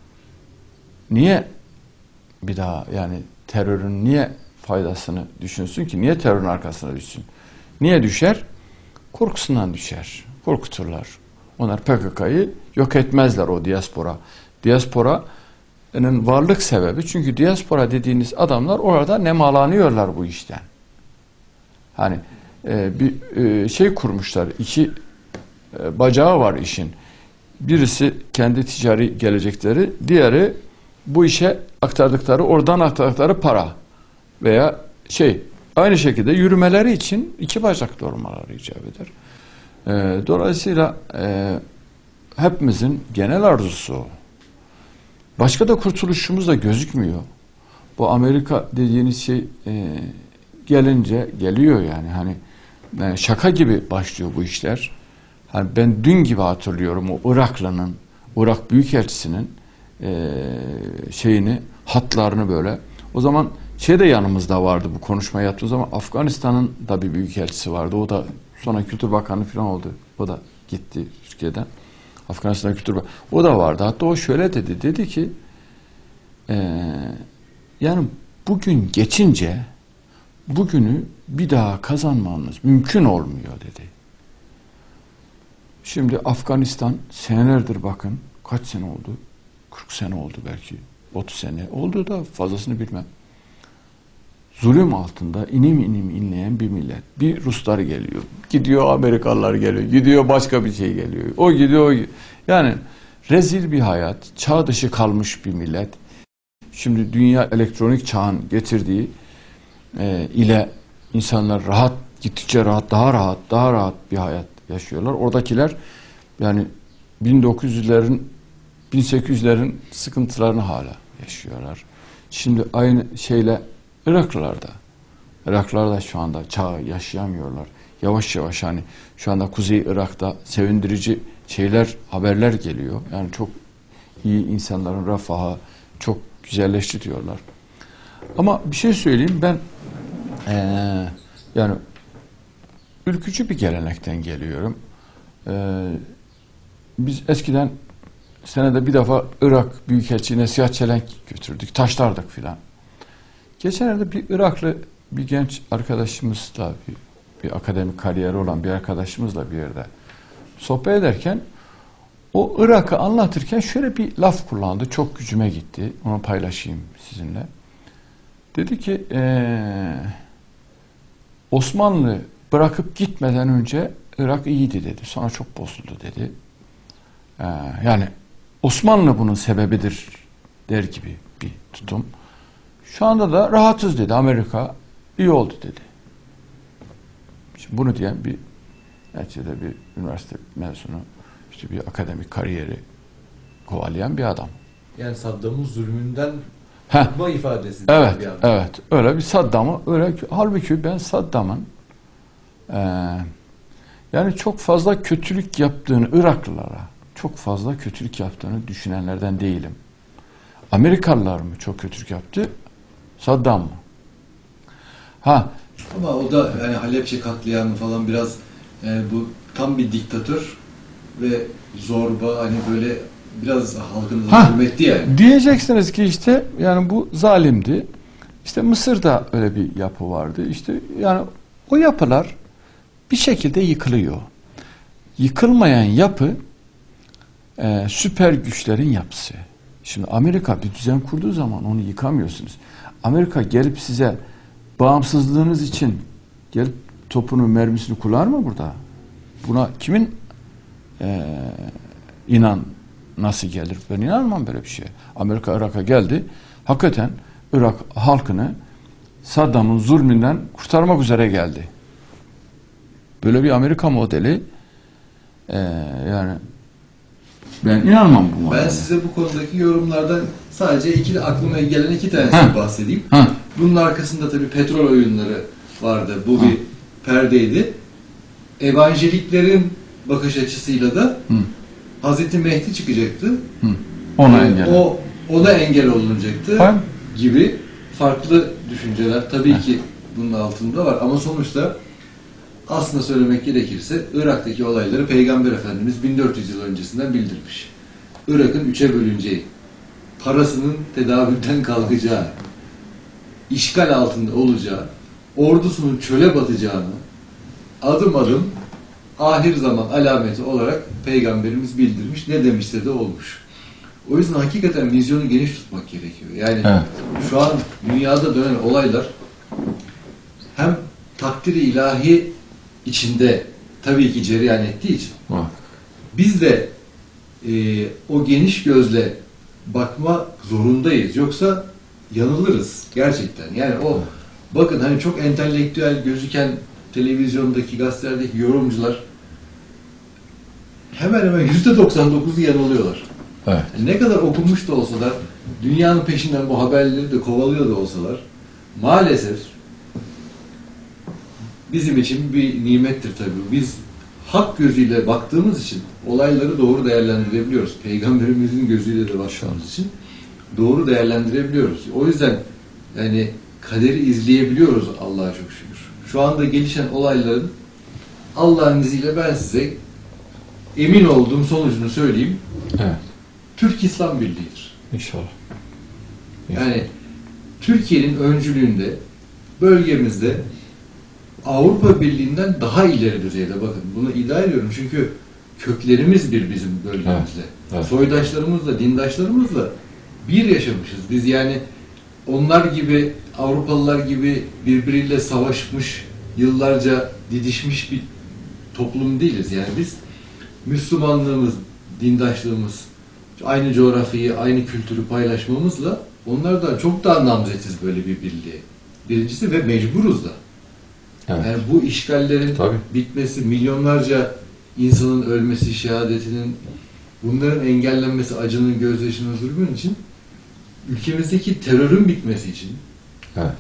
niye bir daha yani terörün niye faydasını düşünsün ki? Niye terörün arkasına düşsün? Niye düşer? Korkusundan düşer. Korkuturlar. Onlar P K K'yı yok etmezler, o diaspora. Diaspora'nın varlık sebebi, çünkü diaspora dediğiniz adamlar orada nemalanıyorlar bu işten. Hani e, bir e, şey kurmuşlar. İki e, bacağı var işin. Birisi kendi ticari gelecekleri, diğeri bu işe aktardıkları, oradan aktardıkları para veya şey, aynı şekilde yürümeleri için iki bacaklı olmaları icap eder. E, dolayısıyla e, hepimizin genel arzusu o. Başka da kurtuluşumuz da gözükmüyor. Bu Amerika dediğiniz şey e, gelince geliyor yani hani e, şaka gibi başlıyor bu işler. Hani ben dün gibi hatırlıyorum o Iraklı'nın, Irak Büyükelçisi'nin e, şeyini, hatlarını böyle. O zaman şey de yanımızda vardı bu konuşma yaptığı zaman Afganistan'ın da bir büyükelçisi vardı. O da sonra Kültür Bakanı falan oldu. O da gitti Türkiye'den. Afganistan Kültür Bakanı. O da vardı. Hatta o şöyle dedi. Dedi ki e, yani bugün geçince bugünü bir daha kazanmanız mümkün olmuyor dedi. Şimdi Afganistan senelerdir bakın kaç sene oldu? kırk sene oldu belki. otuz sene oldu da fazlasını bilmem. Zulüm altında inim inim inleyen bir millet. Bir Ruslar geliyor. Gidiyor Amerikalılar geliyor. Gidiyor başka bir şey geliyor. O gidiyor. O gidiyor. Yani rezil bir hayat. Çağ dışı kalmış bir millet. Şimdi dünya elektronik çağın getirdiği e, ile insanlar rahat, gittikçe rahat, daha rahat, daha rahat bir hayat yaşıyorlar. Oradakiler yani bin dokuz yüzlerin, bin sekiz yüzlerin sıkıntılarını hala yaşıyorlar. Şimdi aynı şeyle Iraklılar da. Iraklılar da şu anda çağı yaşayamıyorlar. Yavaş yavaş hani şu anda Kuzey Irak'ta sevindirici şeyler, haberler geliyor. Yani çok iyi insanların refahı çok güzelleşti diyorlar. Ama bir şey söyleyeyim ben ee, yani ülkücü bir gelenekten geliyorum. Ee, biz eskiden senede bir defa Irak Büyükelçiliğine siyah çelenk götürdük, taşlardık filan. Geçenlerde bir Iraklı bir genç arkadaşımızla bir, bir akademik kariyeri olan bir arkadaşımızla bir yerde sohbet ederken o Irak'ı anlatırken şöyle bir laf kullandı. Çok gücüme gitti. Onu paylaşayım sizinle. Dedi ki ee, Osmanlı bırakıp gitmeden önce Irak iyiydi dedi. Sonra çok bozuldu dedi. Ee, yani Osmanlı bunun sebebidir der gibi bir tutum. Şu anda da rahatız dedi. Amerika iyi oldu dedi. Şimdi bunu diyen bir neticede bir üniversite mezunu, işte bir akademik kariyeri kovalayan bir adam. Yani Saddam'ın zulmünden Heh. korkma ifadesi. Evet, bir adam. evet. Öyle bir Saddam'ı öyle halbuki ben Saddam'ın e, yani çok fazla kötülük yaptığını Iraklılara çok fazla kötülük yaptığını düşünenlerden değilim. Amerikalılar mı çok kötülük yaptı? Saddam mı? Ha. Ama o da yani Halepçe katliamı falan biraz yani bu tam bir diktatör ve zorba hani böyle biraz halkın zulmetti yani. Diyeceksiniz ki işte yani bu zalimdi. İşte Mısır'da öyle bir yapı vardı. İşte yani o yapılar bir şekilde yıkılıyor. Yıkılmayan yapı e, süper güçlerin yapısı. Şimdi Amerika bir düzen kurduğu zaman onu yıkamıyorsunuz. Amerika gelip size bağımsızlığınız için gelip topunu, mermisini kullanır mı burada? Buna kimin e, inan nasıl gelir? Ben inanmam böyle bir şeye. Amerika Irak'a geldi. Hakikaten Irak halkını Saddam'ın zulmünden kurtarmak üzere geldi. Böyle bir Amerika modeli e, yani ben inanmam bu modele. Ben size bu konudaki yorumlardan sadece iki, aklıma gelen iki tanesini bahsedeyim. Ha. Bunun arkasında tabii petrol oyunları vardı. Bu Ha. bir perdeydi. Evangeliklerin bakış açısıyla da Hı. Hazreti Mehdi çıkacaktı. Hı. Ona Ee, engel. O ona engel olunacaktı Ha. gibi farklı düşünceler tabii Ha. ki bunun altında var ama sonuçta aslında söylemek gerekirse Irak'taki olayları Peygamber Efendimiz bin dört yüz yıl öncesinden bildirmiş. Irak'ın üçe bölüneceği, parasının tedavülden kalkacağı, işgal altında olacağı, ordusunun çöle batacağını adım adım ahir zaman alameti olarak Peygamberimiz bildirmiş. Ne demişse de olmuş. O yüzden hakikaten vizyonu geniş tutmak gerekiyor. Yani Evet. şu an dünyada dönen olaylar hem takdiri ilahi içinde tabii ki cereyan ettiği için Ha. biz de e, o geniş gözle bakma zorundayız. Yoksa yanılırız gerçekten. Yani o bakın hani çok entelektüel gözüken televizyondaki, gazetelerdeki yorumcular hemen hemen yüzde doksan dokuzu yanılıyorlar. Evet. Yani ne kadar okumuş da olsalar, dünyanın peşinden bu haberleri de kovalıyor da olsalar, maalesef bizim için bir nimettir tabii. Biz hak gözüyle baktığımız için olayları doğru değerlendirebiliyoruz. Peygamberimizin gözüyle de baktığımız için doğru değerlendirebiliyoruz. O yüzden yani kaderi izleyebiliyoruz Allah'a çok şükür. Şu anda gelişen olayların Allah'ın izniyle ben size emin olduğum sonucunu söyleyeyim. Evet. Türk İslam Birliği'dir. İnşallah. Yani Türkiye'nin öncülüğünde bölgemizde Avrupa Birliği'nden daha ileri düzeyde, bakın bunu iddia ediyorum çünkü köklerimiz bir bizim bölgemizle. Evet, evet. Soydaşlarımızla, dindaşlarımızla bir yaşamışız. Biz yani onlar gibi, Avrupalılar gibi birbiriyle savaşmış, yıllarca didişmiş bir toplum değiliz. Yani biz Müslümanlığımız, dindaşlığımız, aynı coğrafyayı, aynı kültürü paylaşmamızla onlardan çok daha namzetiz böyle bir birliğe. Birincisi ve mecburuz da. Evet. Yani bu işgallerin Tabii. bitmesi, milyonlarca insanın ölmesi, şehadetinin, bunların engellenmesi, acının, gözyaşının, zulmün için, ülkemizdeki terörün bitmesi için, Evet.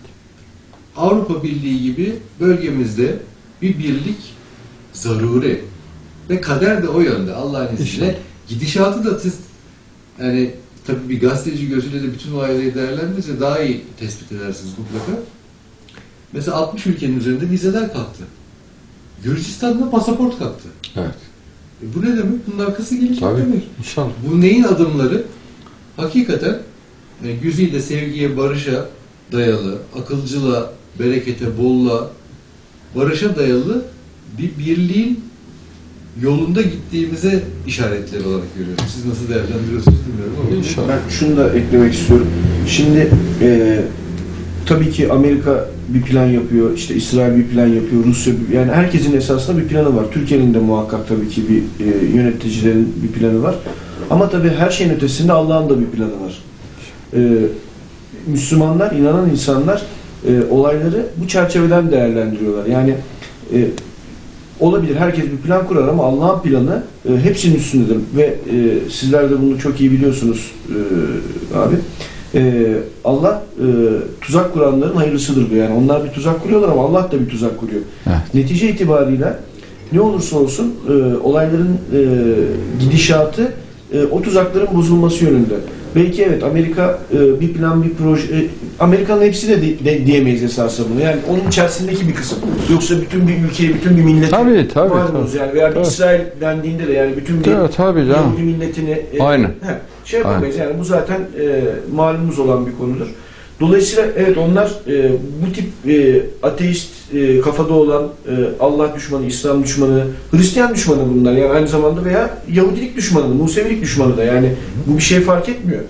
Avrupa Birliği gibi bölgemizde bir birlik zaruri. Ve kader de o yönde Allah'ın izniyle. Gidişatı da siz, yani tabii bir gazeteci gözüyle de bütün olayları değerlendirince daha iyi tespit edersiniz mutlaka. Mesela altmış ülkenin üzerinde vizeler kalktı. Gürcistan'da pasaport kalktı. Evet. E bu ne demek? Bunun arkası gelecek Tabii. demek. İnşallah. Bu neyin adımları? Hakikaten e, güzide, sevgiye, barışa dayalı, akılcılığa, berekete, bolluğa, barışa dayalı bir birliğin yolunda gittiğimize işaretler olarak görüyorum. Siz nasıl değerlendiriyorsunuz bilmiyorum ama. İnşallah. Ben şunu da eklemek istiyorum. Şimdi e, tabii ki Amerika bir plan yapıyor, işte İsrail bir plan yapıyor, Rusya bir, yani herkesin esasında bir planı var. Türkiye'nin de muhakkak tabii ki bir e, yöneticilerin bir planı var. Ama tabii her şeyin ötesinde Allah'ın da bir planı var. E, Müslümanlar, inanan insanlar e, olayları bu çerçeveden değerlendiriyorlar. Yani e, olabilir, herkes bir plan kurar ama Allah'ın planı e, hepsinin üstündedir ve e, sizler de bunu çok iyi biliyorsunuz e, abi. E, Allah e, tuzak kuranların hayırlısıdır diyor. Yani onlar bir tuzak kuruyorlar ama Allah da bir tuzak kuruyor. Evet. Netice itibariyle ne olursa olsun e, olayların e, gidişatı e, o tuzakların bozulması yönünde. Belki evet Amerika e, bir plan, bir proje, e, Amerika'nın hepsi de, de, de diyemeyiz esasında bunu. Yani onun içerisindeki bir kısım. Yoksa bütün bir ülkeyi, bütün bir milleti Tabii, tabii, malumunuz tabii. yani veya Tabii. İsrail dendiğinde de yani bütün bir Tabii, tabii canım. Yahudi milletini e, Aynen. he, şey yapamayız. Yani bu zaten e, malumumuz olan bir konudur. Dolayısıyla evet onlar e, bu tip e, ateist e, kafada olan e, Allah düşmanı, İslam düşmanı, Hristiyan düşmanı bunlar yani aynı zamanda veya Yahudilik düşmanı, Musevilik düşmanı da yani bu bir şey fark etmiyor.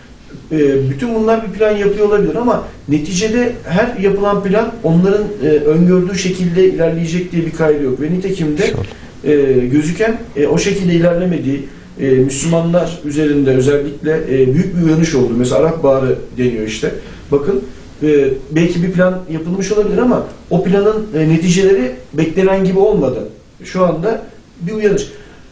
E, bütün bunlar bir plan yapıyor olabilir ama neticede her yapılan plan onların e, öngördüğü şekilde ilerleyecek diye bir kaydı yok ve nitekim de e, gözüken e, o şekilde ilerlemediği e, Müslümanlar üzerinde özellikle e, büyük bir uyanış oldu. Mesela Arap Baharı deniyor işte. Bakın e, belki bir plan yapılmış olabilir ama o planın e, neticeleri beklenen gibi olmadı. Şu anda bir uyanış.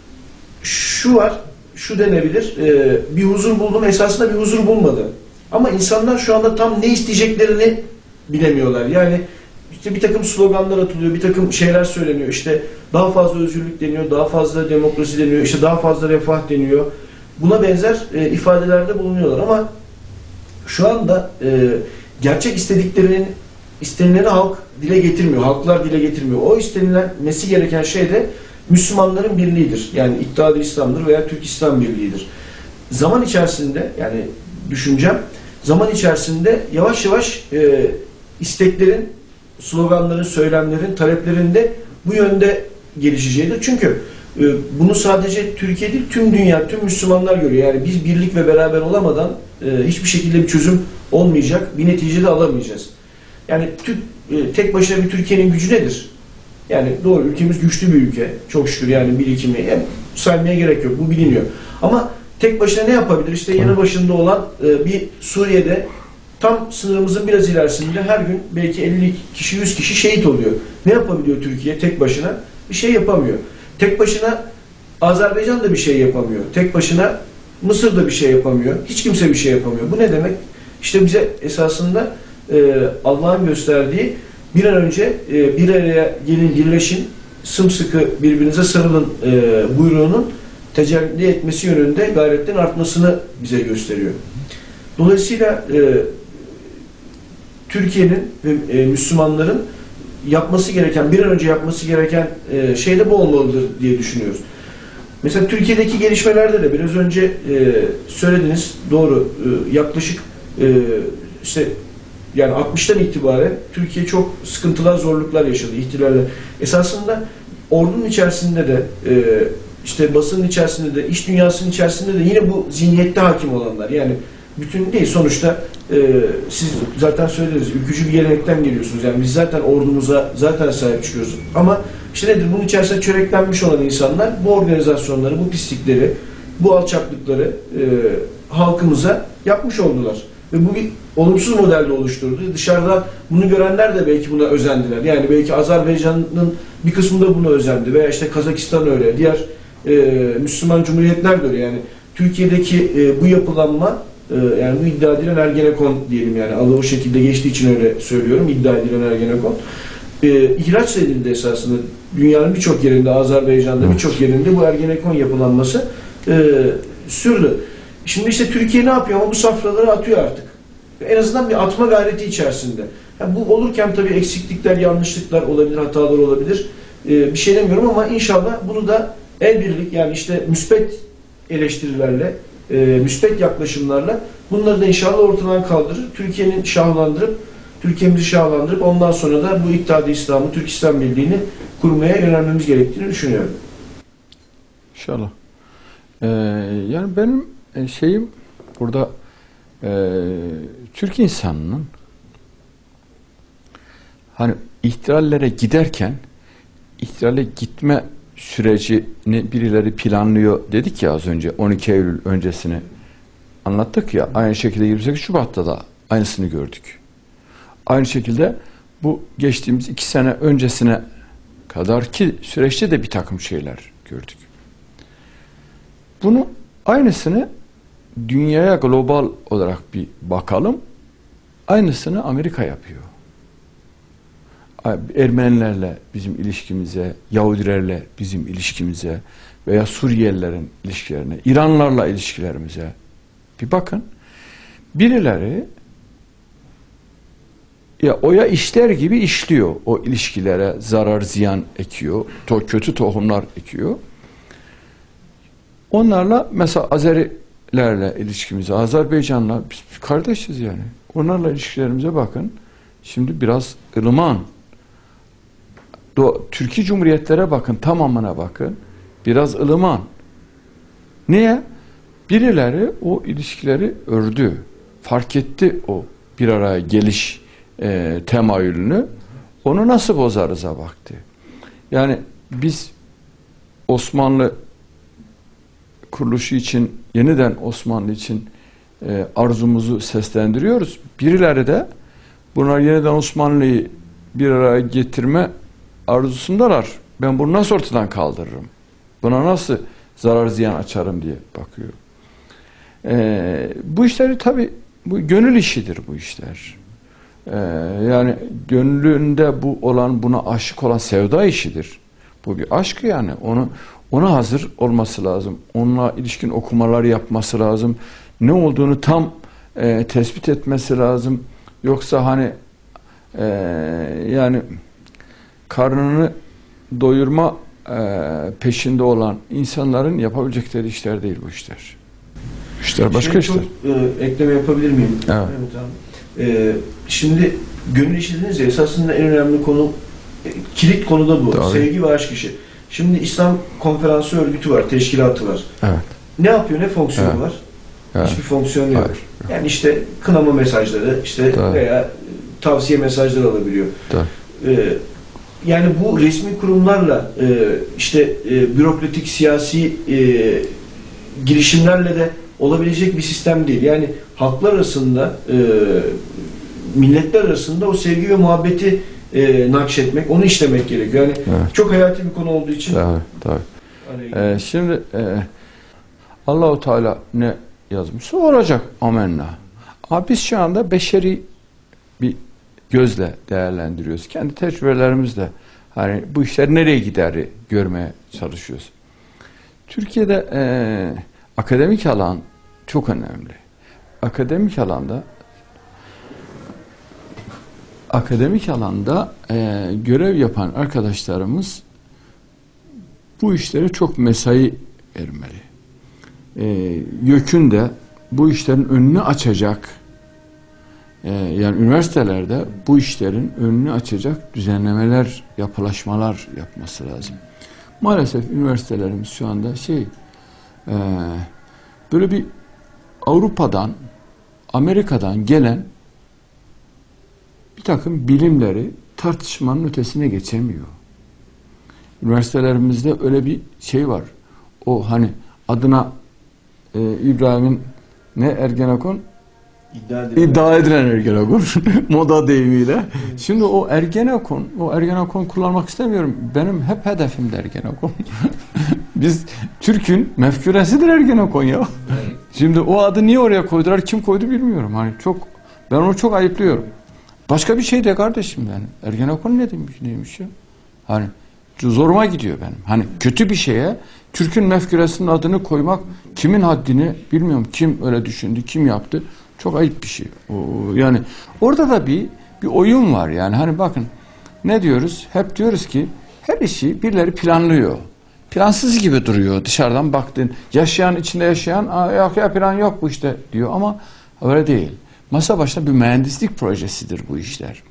Şu var, şu denebilir. E, bir huzur buldum, esasında bir huzur bulmadı. Ama insanlar şu anda tam ne isteyeceklerini bilemiyorlar. Yani işte bir takım sloganlar atılıyor, bir takım şeyler söyleniyor. İşte daha fazla özgürlük deniyor, daha fazla demokrasi deniyor, işte daha fazla refah deniyor. Buna benzer e, ifadelerde bulunuyorlar ama şu anda e, gerçek istediklerinin istenileni halk dile getirmiyor, halklar dile getirmiyor. O istenilmesi gereken şey de Müslümanların birliğidir. Yani İttihat-ı İslam'dır veya Türk İslam Birliği'dir. Zaman içerisinde yani düşüncem, zaman içerisinde yavaş yavaş e, isteklerin, sloganların, söylemlerin, taleplerin de bu yönde gelişeceğidir. Çünkü e, bunu sadece Türkiye değil, tüm dünya, tüm Müslümanlar görüyor. Yani biz birlik ve beraber olamadan e, hiçbir şekilde bir çözüm olmayacak, bir netice de alamayacağız. Yani Türk, e, tek başına bir Türkiye'nin gücü nedir? Yani doğru, ülkemiz güçlü bir ülke. Çok şükür yani birikimi. Yani saymaya gerek yok, bu biliniyor. Ama tek başına ne yapabilir? İşte yanı başında olan e, bir Suriye'de tam sınırımızın biraz ilerisinde her gün belki elli kişi, yüz kişi şehit oluyor. Ne yapabiliyor Türkiye tek başına? Bir şey yapamıyor. Tek başına Azerbaycan da bir şey yapamıyor. Tek başına Mısır da bir şey yapamıyor. Hiç kimse bir şey yapamıyor. Bu ne demek? İşte bize esasında e, Allah'ın gösterdiği bir an önce e, bir araya gelin, birleşin, sımsıkı birbirinize sarılın e, buyruğunun tecelli etmesi yönünde gayretin artmasını bize gösteriyor. Dolayısıyla e, Türkiye'nin ve e, Müslümanların yapması gereken, bir an önce yapması gereken e, şey de bu olmalıdır diye düşünüyoruz. Mesela Türkiye'deki gelişmelerde de biraz önce e, söylediniz, doğru, e, yaklaşık e, işte yani altmıştan itibaren Türkiye çok sıkıntılar, zorluklar yaşadı, ihtilaller. Esasında ordunun içerisinde de e, işte basının içerisinde de, iş dünyasının içerisinde de yine bu zihniyette hakim olanlar. Yani bütün değil, sonuçta e, siz zaten söylediniz, ülkücü bir gelenekten geliyorsunuz. Yani biz zaten ordumuza zaten sahip çıkıyoruz. Ama işte nedir? Bunun içerisinde çöreklenmiş olan insanlar bu organizasyonları, bu pislikleri, bu alçaklıkları e, halkımıza yapmış oldular. Ve bu bir olumsuz modelde oluşturdu. Dışarıda bunu görenler de belki buna özendiler. Yani belki Azerbaycan'ın bir kısmında buna özendi. Veya işte Kazakistan öyle, diğer e, Müslüman cumhuriyetler de öyle. Yani Türkiye'deki e, bu yapılanma, e, yani bu iddia edilen Ergenekon diyelim, yani adı o şekilde geçtiği için öyle söylüyorum, iddia edilen Ergenekon. E, ihraç edildi esasında. Dünyanın birçok yerinde, Azerbaycan'da birçok yerinde bu Ergenekon yapılanması e, sürdü. Şimdi işte Türkiye ne yapıyor? Ama bu safraları atıyor artık. En azından bir atma gayreti içerisinde. Yani bu olurken tabii eksiklikler, yanlışlıklar olabilir, hatalar olabilir. Ee, bir şey demiyorum ama inşallah bunu da el birlik, yani işte müspet eleştirilerle, e, müspet yaklaşımlarla bunları da inşallah ortadan kaldırır. Türkiye'nin şahlandırıp, Türkiye'mizi şahlandırıp ondan sonra da bu İttihat-ı İslam'ı, Türk İslam Birliği'ni kurmaya yönelmemiz gerektiğini düşünüyorum. İnşallah. Ee, yani benim şeyim burada e, Türk insanının hani ihtilallere giderken ihtilale gitme sürecini birileri planlıyor dedik ya az önce, on iki Eylül öncesini anlattık ya, aynı şekilde yirmi sekiz Şubat'ta da aynısını gördük. Aynı şekilde bu geçtiğimiz iki sene öncesine kadar ki süreçte de bir takım şeyler gördük. Bunu aynısını dünyaya global olarak bir bakalım. Aynısını Amerika yapıyor. Ermenilerle bizim ilişkimize, Yahudilerle bizim ilişkimize veya Suriyelilerin ilişkilerine, İranlarla ilişkilerimize bir bakın. Birileri ya oya işler gibi işliyor. O ilişkilere zarar, ziyan ekiyor. To kötü tohumlar ekiyor. Onlarla mesela Azerilerle ilişkimize, Azerbaycan'la biz kardeşiz yani. Onlarla ilişkilerimize bakın. Şimdi biraz ılıman. Do Türkiye Cumhuriyetlere bakın, tamamına bakın. Biraz ılıman. Niye? Birileri o ilişkileri ördü. Fark etti o bir araya geliş e, temayülünü. Onu nasıl bozarız'a baktı. Yani biz Osmanlı kuruluşu için, yeniden Osmanlı için e, arzumuzu seslendiriyoruz. Birileri de bunlar yeniden Osmanlı'yı bir araya getirme arzusundalar. Ben bunu nasıl ortadan kaldırırım? Buna nasıl zarar ziyan açarım diye bakıyor. E, bu işleri tabii bu gönül işidir bu işler. E, yani gönlünde bu olan, buna aşık olan sevda işidir. Bu bir aşk yani. Onu ona hazır olması lazım. Onunla ilişkin okumalar yapması lazım. Ne olduğunu tam e, tespit etmesi lazım. Yoksa hani e, yani karnını doyurma e, peşinde olan insanların yapabilecekleri işler değil bu işler. İşler başka şimdi işler. Çok, e, ekleme yapabilir miyim? Evet. Evet abi. E, şimdi gönül işi dediniz ya, esasında en önemli konu, e, kilit konu da bu. Tabii. Sevgi ve aşk işi. Şimdi İslam Konferansı örgütü var, teşkilatı var. Evet. Ne yapıyor, ne fonksiyonu Evet. var? Evet. Hiçbir fonksiyonu yok. Hayır. Yani işte kınama mesajları, işte Tabii. veya tavsiye mesajları alabiliyor. Tabii. Ee, yani bu resmi kurumlarla e, işte e, bürokratik, siyasi e, girişimlerle de olabilecek bir sistem değil. Yani halklar arasında, e, milletler arasında o sevgi ve muhabbeti e, nakşetmek, onu işlemek gerekiyor. Yani Evet. çok hayati bir konu olduğu için. Tabii, tabii. Ee, şimdi e, Allah-u Teala ne yazmışsa olacak. Amenna. Ama biz şu anda beşeri bir gözle değerlendiriyoruz. Kendi tecrübelerimizle hani bu işler nereye gider görmeye çalışıyoruz. Türkiye'de e, akademik alan çok önemli. Akademik alanda akademik alanda e, görev yapan arkadaşlarımız bu işlere çok mesai vermeli. E, YÖK'ün de bu işlerin önünü açacak, e, yani üniversitelerde bu işlerin önünü açacak düzenlemeler, yapılaşmalar yapması lazım. Maalesef üniversitelerimiz şu anda şey, e, böyle bir Avrupa'dan, Amerika'dan gelen bir takım bilimleri tartışmanın ötesine geçemiyor. Üniversitelerimizde öyle bir şey var. O hani adına e, İbrahim'in ne Ergenekon? İddia edilen, İddia edilen Ergenekon. Moda deyimiyle. Şimdi o Ergenekon, o Ergenekon kullanmak istemiyorum. Benim hep hedefim de Ergenekon. Biz Türk'ün mefküresidir Ergenekon ya. Şimdi o adı niye oraya koydular, kim koydu bilmiyorum. Hani çok, ben onu çok ayıplıyorum. Başka bir şey de kardeşim yani. Ergenekon ne demiş, neymiş ya? Hani zoruma gidiyor benim. Hani kötü bir şeye Türk'ün mefküresinin adını koymak kimin haddini bilmiyorum. Kim öyle düşündü, kim yaptı? Çok ayıp bir şey. O, yani orada da bir bir oyun var yani. Hani bakın ne diyoruz? Hep diyoruz ki her işi birileri planlıyor. Plansız gibi duruyor dışarıdan baktığın. Yaşayan, içinde yaşayan yok ya plan yok bu işte diyor ama öyle değil. Masa başında bir mühendislik projesidir bu işler.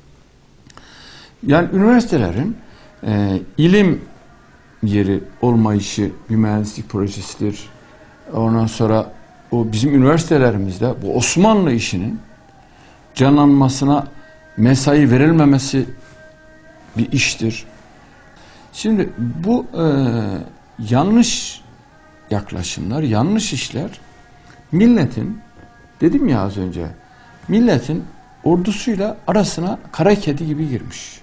Yani üniversitelerin e, ilim yeri olmayışı bir mühendislik projesidir. Ondan sonra o bizim üniversitelerimizde bu Osmanlı işinin canlanmasına mesai verilmemesi bir iştir. Şimdi bu e, yanlış yaklaşımlar, yanlış işler milletin, dedim ya az önce, milletin ordusuyla arasına kara kedi gibi girmiş.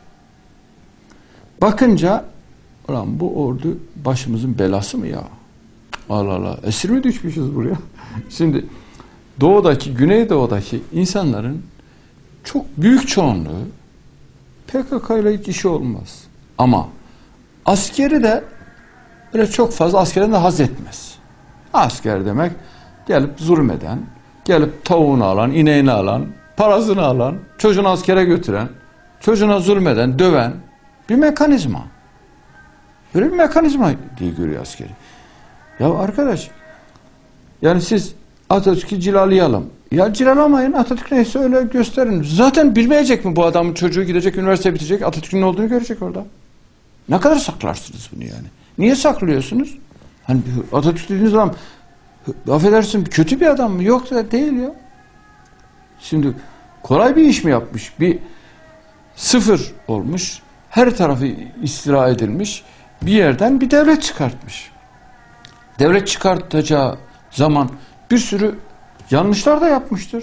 Bakınca ulan bu ordu başımızın belası mı ya? Allah Allah. Esir mi düşmüşüz buraya? Şimdi doğudaki, güneydoğudaki insanların çok büyük çoğunluğu P K K ile hiç işi olmaz. Ama askeri de böyle çok fazla askerden de haz etmez. Asker demek gelip zulmeden, gelip tavuğunu alan, ineğini alan, parasını alan, çocuğunu askere götüren, çocuğuna zulmeden, döven bir mekanizma. Böyle bir mekanizma diye görüyor askeri. Ya arkadaş, yani siz Atatürk'ü cilalayalım. Ya cilalamayın, Atatürk neyse öyle gösterin. Zaten bilmeyecek mi bu adamın çocuğu gidecek, üniversite bitecek, Atatürk'ün ne olduğunu görecek orada. Ne kadar saklarsınız bunu yani? Niye saklıyorsunuz? Hani Atatürk dediğiniz zaman affedersin kötü bir adam mı? Yok da değil ya. Şimdi kolay bir iş mi yapmış? Bir sıfır olmuş. Her tarafı istila edilmiş. Bir yerden bir devlet çıkartmış. Devlet çıkartacağı zaman bir sürü yanlışlar da yapmıştır.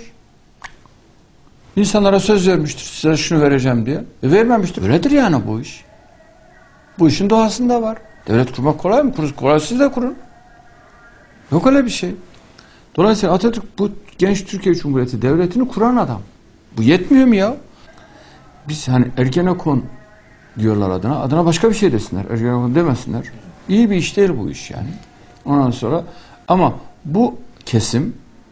İnsanlara söz vermiştir. Size şunu vereceğim diye. E vermemiştir. Öyledir yani bu iş. Bu işin doğasında var. Devlet kurmak kolay mı? Kolay siz de kurun. Yok öyle bir şey. Dolayısıyla Atatürk bu genç Türkiye Cumhuriyeti devletini kuran adam. Bu yetmiyor mu ya? Biz hani Ergenekon diyorlar adına. Adına başka bir şey desinler. Ergenekon demesinler. İyi bir iş değil bu iş yani. Ondan sonra ama bu kesim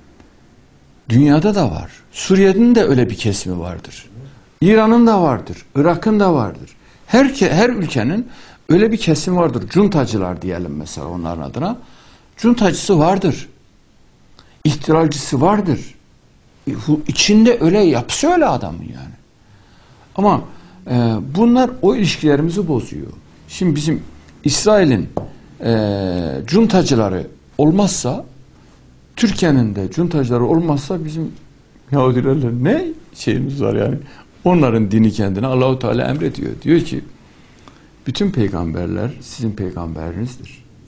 dünyada da var. Suriye'nin de öyle bir kesimi vardır. İran'ın da vardır. Irak'ın da vardır. Her, her ülkenin öyle bir kesimi vardır. Cuntacılar diyelim mesela onların adına. Cuntacısı vardır. İhtilalcısı vardır. İçinde öyle yapısı öyle adamın yani. Ama e, bunlar o ilişkilerimizi bozuyor. Şimdi bizim İsrail'in e, cuntacıları olmazsa, Türkiye'nin de cuntacıları olmazsa bizim Yahudilerle ne şeyimiz var yani. Onların dini kendine Allah-u Teala emrediyor. Diyor ki bütün peygamberler sizin peygamberinizdir.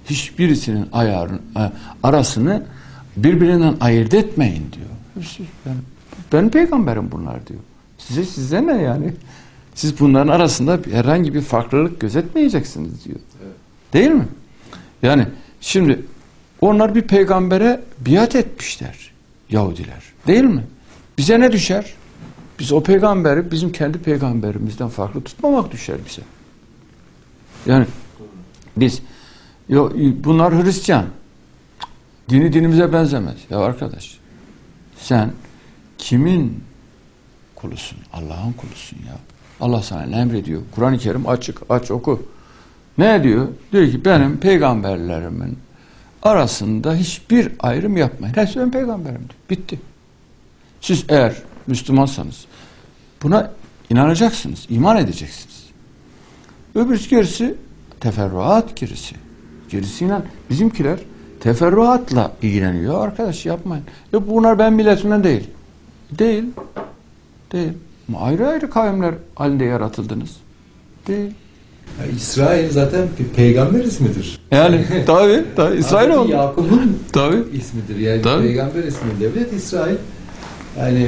hiçbirisinin ayarın, arasını birbirinden ayırt etmeyin diyor. Ben, ben peygamberim bunlar diyor. Size size ne yani? Siz bunların arasında herhangi bir farklılık gözetmeyeceksiniz diyor. Evet. Değil mi? Yani şimdi onlar bir peygambere biat etmişler Yahudiler. Değil mi? Bize ne düşer? Biz o peygamberi bizim kendi peygamberimizden farklı tutmamak düşer bize. Yani biz yo, bunlar Hristiyan. Dini dinimize benzemez. Ya arkadaş sen kimin kulusun? Allah'ın kulusun ya. Allah sana ne emrediyor? Kur'an-ı Kerim açık, aç oku. Ne diyor? Diyor ki benim peygamberlerimin arasında hiçbir ayrım yapmayın. Hepsi ben peygamberim diyor. Bitti. Siz eğer Müslümansanız buna inanacaksınız, iman edeceksiniz. Öbür gerisi teferruat gerisi. Gerisiyle bizimkiler teferruatla ilgileniyor. Arkadaş yapmayın. Yok bunlar ben milletimden değil. Değil. Değil. Ama ayrı ayrı kavimler halinde yaratıldınız. Değil. Ya İsrail zaten bir peygamber ismidir. Yani tabii, tabii İsrail oldu. Yakup'un tabii. ismidir. Yani tabii. peygamber ismi devlet İsrail. Yani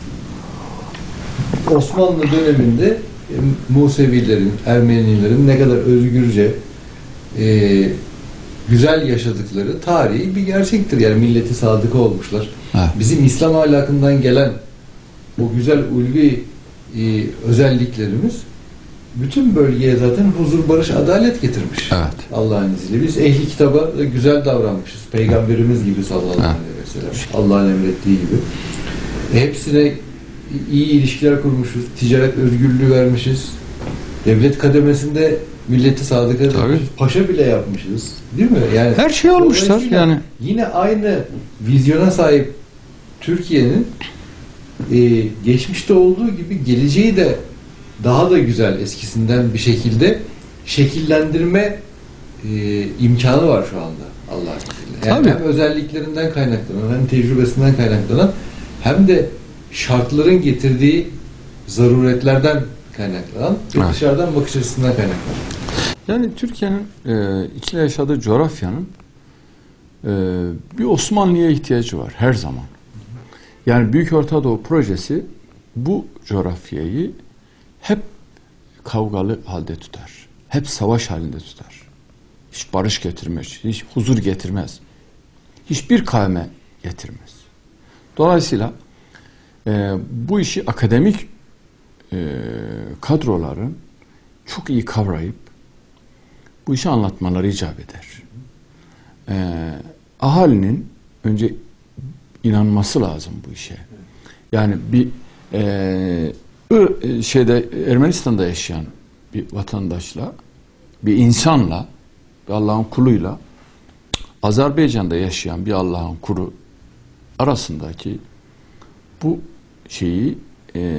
Osmanlı döneminde Musevilerin, Ermenilerin ne kadar özgürce e, güzel yaşadıkları tarihi bir gerçektir. Yani milleti sadık olmuşlar. Ha. Bizim İslam ahlakından gelen o güzel ulvi e, özelliklerimiz bütün bölgeye zaten huzur, barış, adalet getirmiş. Evet. Allah'ın izniyle. Biz ehli kitaba güzel davranmışız. Peygamberimiz gibi sallallahu aleyhi ve sellem. Allah'ın emrettiği gibi. Hepsine iyi ilişkiler kurmuşuz. Ticaret özgürlüğü vermişiz. Devlet kademesinde milleti sadık etmişiz. Paşa bile yapmışız. Değil mi? Yani her şey olmuşlar yani. Yine aynı vizyona sahip Türkiye'nin e, geçmişte olduğu gibi geleceği de daha da güzel eskisinden bir şekilde şekillendirme e, imkanı var şu anda Allah'ın izniyle. Yani hem özelliklerinden kaynaklanan hem tecrübesinden kaynaklanan hem de şartların getirdiği zaruretlerden kaynaklanan ve evet. dışarıdan bakış açısından kaynaklanan. Yani Türkiye'nin e, içinde yaşadığı coğrafyanın e, bir Osmanlı'ya ihtiyacı var her zaman. Yani Büyük Orta Doğu projesi bu coğrafyayı hep kavgalı halde tutar. Hep savaş halinde tutar. Hiç barış getirmez, hiç huzur getirmez. Hiçbir kavme getirmez. Dolayısıyla e, bu işi akademik e, kadroların çok iyi kavrayıp bu işi anlatmaları icap eder. E, ahalinin önce inanması lazım bu işe. Yani bir e, şeyde Ermenistan'da yaşayan bir vatandaşla, bir insanla, bir Allah'ın kuluyla Azerbaycan'da yaşayan bir Allah'ın kulu arasındaki bu şeyi e,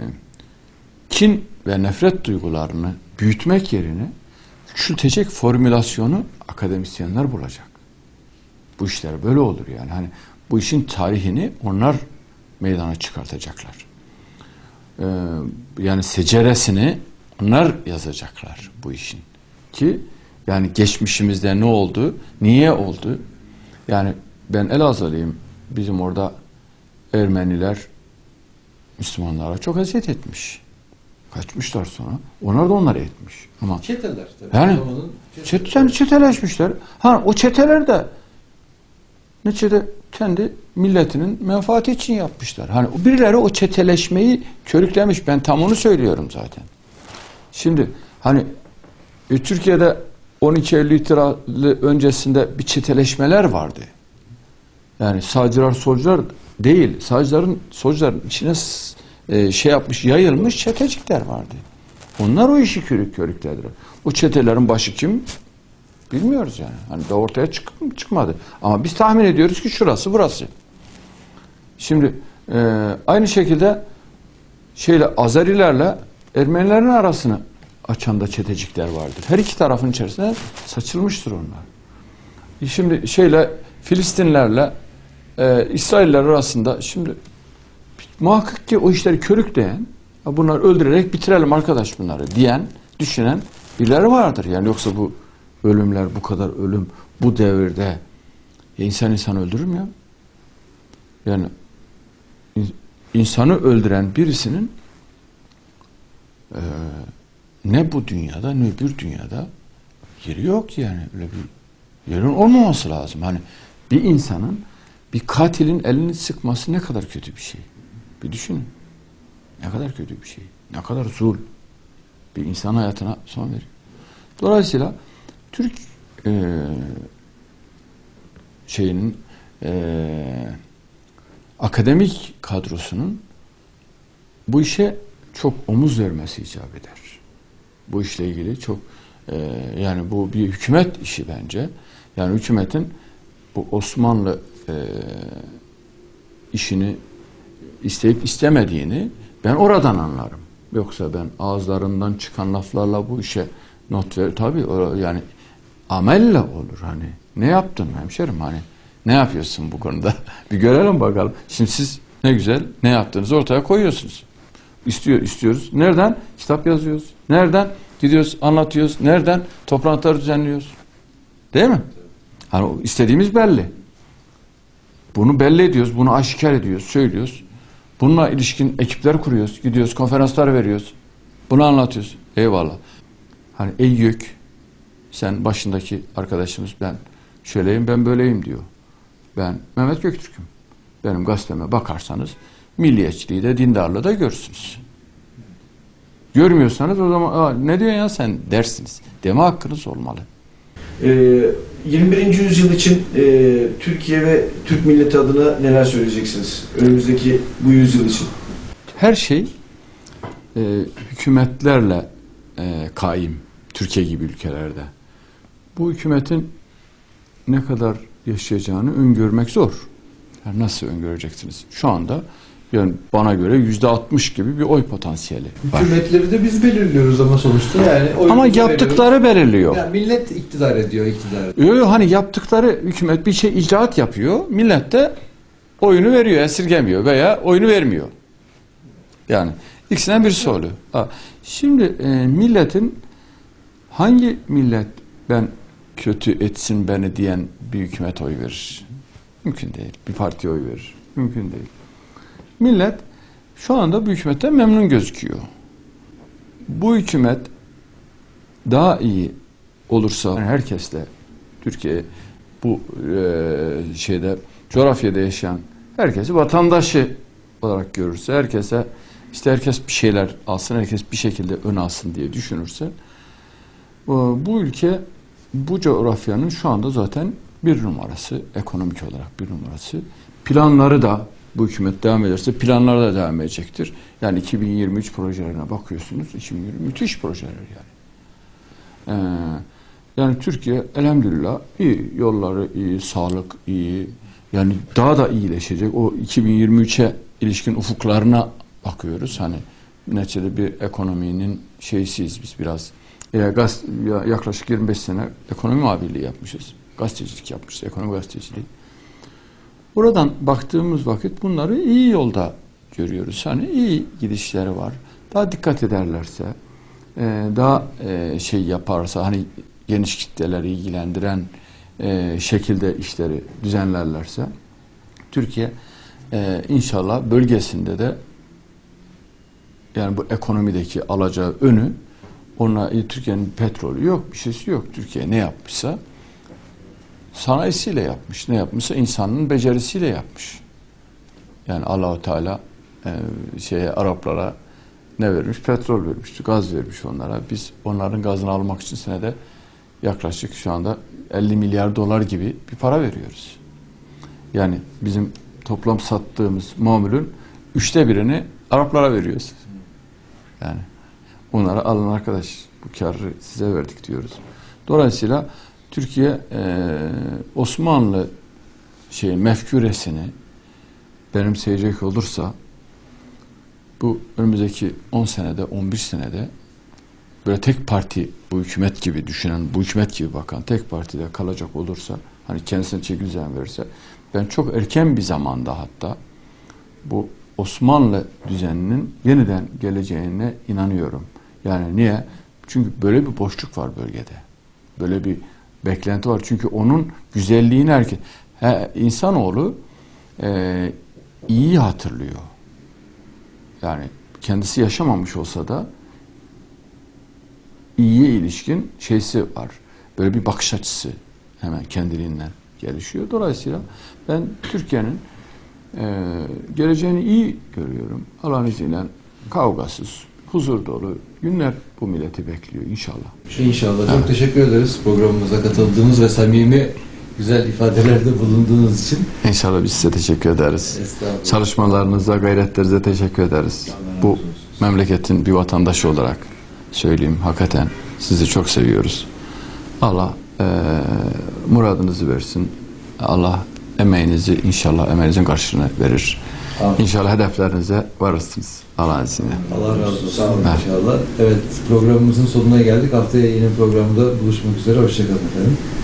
kin ve nefret duygularını büyütmek yerine küçültecek formülasyonu akademisyenler bulacak. Bu işler böyle olur yani. Hani bu işin tarihini onlar meydana çıkartacaklar. Ee, yani seceresini onlar yazacaklar bu işin. Ki yani geçmişimizde ne oldu, niye oldu? Yani ben Elazığlıyım. Bizim orada Ermeniler Müslümanlara çok eziyet etmiş. Kaçmışlar sonra. Onlar da onları etmiş. Ama çeteler tabii. Yani çete, çeteleşmişler. Ha o çeteler de neticede kendi milletinin menfaati için yapmışlar. Hani birileri o çeteleşmeyi körüklemiş. Ben tam onu söylüyorum zaten. Şimdi hani e, Türkiye'de on iki Eylül ihtilali öncesinde bir çeteleşmeler vardı. Yani sağcılar, solcular değil. Sağcıların, solcuların içine e, şey yapmış, yayılmış çetecikler vardı. Onlar o işi körük körüklediler. O çetelerin başı kim? Bilmiyoruz yani. Hani da ortaya çık çıkmadı. Ama biz tahmin ediyoruz ki şurası, burası. Şimdi e, aynı şekilde şeyle Azerilerle Ermenilerin arasını açan da çetecikler vardır. Her iki tarafın içerisinde saçılmıştır onlar. E şimdi şeyle Filistinlerle e, İsrailler arasında şimdi muhakkak ki o işleri körükleyen, bunları öldürerek bitirelim arkadaş bunları diyen, düşünen birileri vardır. Yani yoksa bu ölümler, bu kadar ölüm, bu devirde ya insan insanı öldürür mü ya? Yani insanı öldüren birisinin e, ne bu dünyada ne bir dünyada yeri yok yani. Öyle bir yerin olmaması lazım. Hani bir insanın bir katilin elini sıkması ne kadar kötü bir şey. Bir düşünün. Ne kadar kötü bir şey. Ne kadar zul. Bir insan hayatına son veriyor. Dolayısıyla Türk e, şeyinin e, akademik kadrosunun bu işe çok omuz vermesi icap eder. Bu işle ilgili çok e, yani bu bir hükümet işi bence. Yani hükümetin bu Osmanlı e, işini isteyip istemediğini ben oradan anlarım. Yoksa ben ağızlarından çıkan laflarla bu işe not ver. Tabii o, yani amelle olur hani. Ne yaptın hemşerim hani? Ne yapıyorsun bu konuda? Bir görelim bakalım. Şimdi siz ne güzel ne yaptığınızı ortaya koyuyorsunuz. İstiyor, istiyoruz. Nereden? Kitap yazıyoruz. Nereden? Gidiyoruz, anlatıyoruz. Nereden? Toplantılar düzenliyoruz. Değil mi? Hani istediğimiz belli. Bunu belli ediyoruz. Bunu aşikar ediyoruz. Söylüyoruz. Bununla ilişkin ekipler kuruyoruz. Gidiyoruz, konferanslar veriyoruz. Bunu anlatıyoruz. Eyvallah. Hani ey gök, sen başındaki arkadaşımız ben şöyleyim, ben böyleyim diyor. Ben Mehmet Göktürk'üm. Benim gazeteme bakarsanız milliyetçiliği de dindarlığı da görürsünüz. Görmüyorsanız o zaman ne diyorsun ya sen dersiniz. Deme hakkınız olmalı. Ee, yirmi birinci yüzyıl için e, Türkiye ve Türk milleti adına neler söyleyeceksiniz? Önümüzdeki bu yüzyıl için. Her şey e, hükümetlerle e, kaim. Türkiye gibi ülkelerde. Bu hükümetin ne kadar yaşayacağını öngörmek zor. Yani nasıl öngöreceksiniz? Şu anda yani bana göre yüzde altmış gibi bir oy potansiyeli var. Hükümetleri de biz belirliyoruz ama sonuçta yani. Ama yaptıkları belirliyor. Yani millet iktidar ediyor, iktidar. Öyle hani yaptıkları hükümet bir şey icraat yapıyor. Millet de oyunu veriyor, esirgemiyor veya oyunu vermiyor. Yani ikisinden birisi oluyor. Şimdi e, milletin hangi millet ben kötü etsin beni diyen bir hükümet oy verir? Mümkün değil. Bir partiye oy verir. Mümkün değil. Millet şu anda bu hükümetten memnun gözüküyor. Bu hükümet daha iyi olursa yani herkesle Türkiye bu e, şeyde coğrafyada yaşayan herkesi vatandaşı olarak görürse, herkese işte herkes bir şeyler alsın, herkes bir şekilde ön alsın diye düşünürse bu ülke bu coğrafyanın şu anda zaten bir numarası, ekonomik olarak bir numarası. Planları da bu hükümet devam ederse planları da devam edecektir. Yani iki bin yirmi üç projelerine bakıyorsunuz. iki bin yirmi müthiş projeler yani. Ee, yani Türkiye elhamdülillah iyi. Yolları iyi, sağlık iyi. Yani daha da iyileşecek. O iki bin yirmi üçe ilişkin ufuklarına bakıyoruz. Hani neticede bir ekonominin şeysiyiz biz biraz. E, gaz, ya, yaklaşık yirmi beş sene ekonomi muhabirliği yapmışız. Gazetecilik yapmışız, ekonomi gazeteciliği. Buradan baktığımız vakit bunları iyi yolda görüyoruz. Hani iyi gidişleri var. Daha dikkat ederlerse, e, daha e, şey yaparsa, hani geniş kitleleri ilgilendiren e, şekilde işleri düzenlerlerse, Türkiye e, inşallah bölgesinde de yani bu ekonomideki alacağı önü, ona e, Türkiye'nin petrolü yok, bir şeysi yok. Türkiye ne yapmışsa sanayisiyle yapmış. Ne yapmışsa insanın becerisiyle yapmış. Yani Allah-u Teala e, şeye Araplara ne vermiş? Petrol vermiş, gaz vermiş onlara. Biz onların gazını almak için senede yaklaşık şu anda elli milyar dolar gibi bir para veriyoruz. Yani bizim toplam sattığımız mamulün üçte birini Araplara veriyoruz. Yani onlara alın arkadaş, bu karı size verdik diyoruz. Dolayısıyla Türkiye e, Osmanlı şey mefkûresini benimseyecek olursa bu önümüzdeki on senede, on bir senede böyle tek parti bu hükümet gibi düşünen, bu hükümet gibi bakan tek partide kalacak olursa, hani kendisine çeki düzen verirse, ben çok erken bir zamanda hatta bu Osmanlı düzeninin yeniden geleceğine inanıyorum. Yani niye? Çünkü böyle bir boşluk var bölgede. Böyle bir beklenti var. Çünkü onun güzelliğini herkes, he, insanoğlu e, iyi hatırlıyor. Yani kendisi yaşamamış olsa da iyiye ilişkin şeysi var. Böyle bir bakış açısı hemen kendiliğinden gelişiyor. Dolayısıyla ben Türkiye'nin e, geleceğini iyi görüyorum. Allah'ın izniyle kavgasız, huzur dolu günler bu milleti bekliyor inşallah. İnşallah. Çok Evet. teşekkür ederiz programımıza katıldığınız ve samimi güzel ifadelerde bulunduğunuz için. İnşallah biz size teşekkür ederiz. Estağfurullah. Çalışmalarınıza, gayretlerinize teşekkür ederiz. Bu memleketin bir vatandaşı olarak söyleyeyim, hakikaten sizi çok seviyoruz. Allah e, muradınızı versin. Allah emeğinizi inşallah emeğinizin karşılığını verir. Amin. İnşallah hedeflerinize varırsınız Allah'ın izniyle. Allah razı olsun. Sağ olun. İnşallah. Evet, programımızın sonuna geldik. Haftaya yeni programda buluşmak üzere. Hoşçakalın efendim.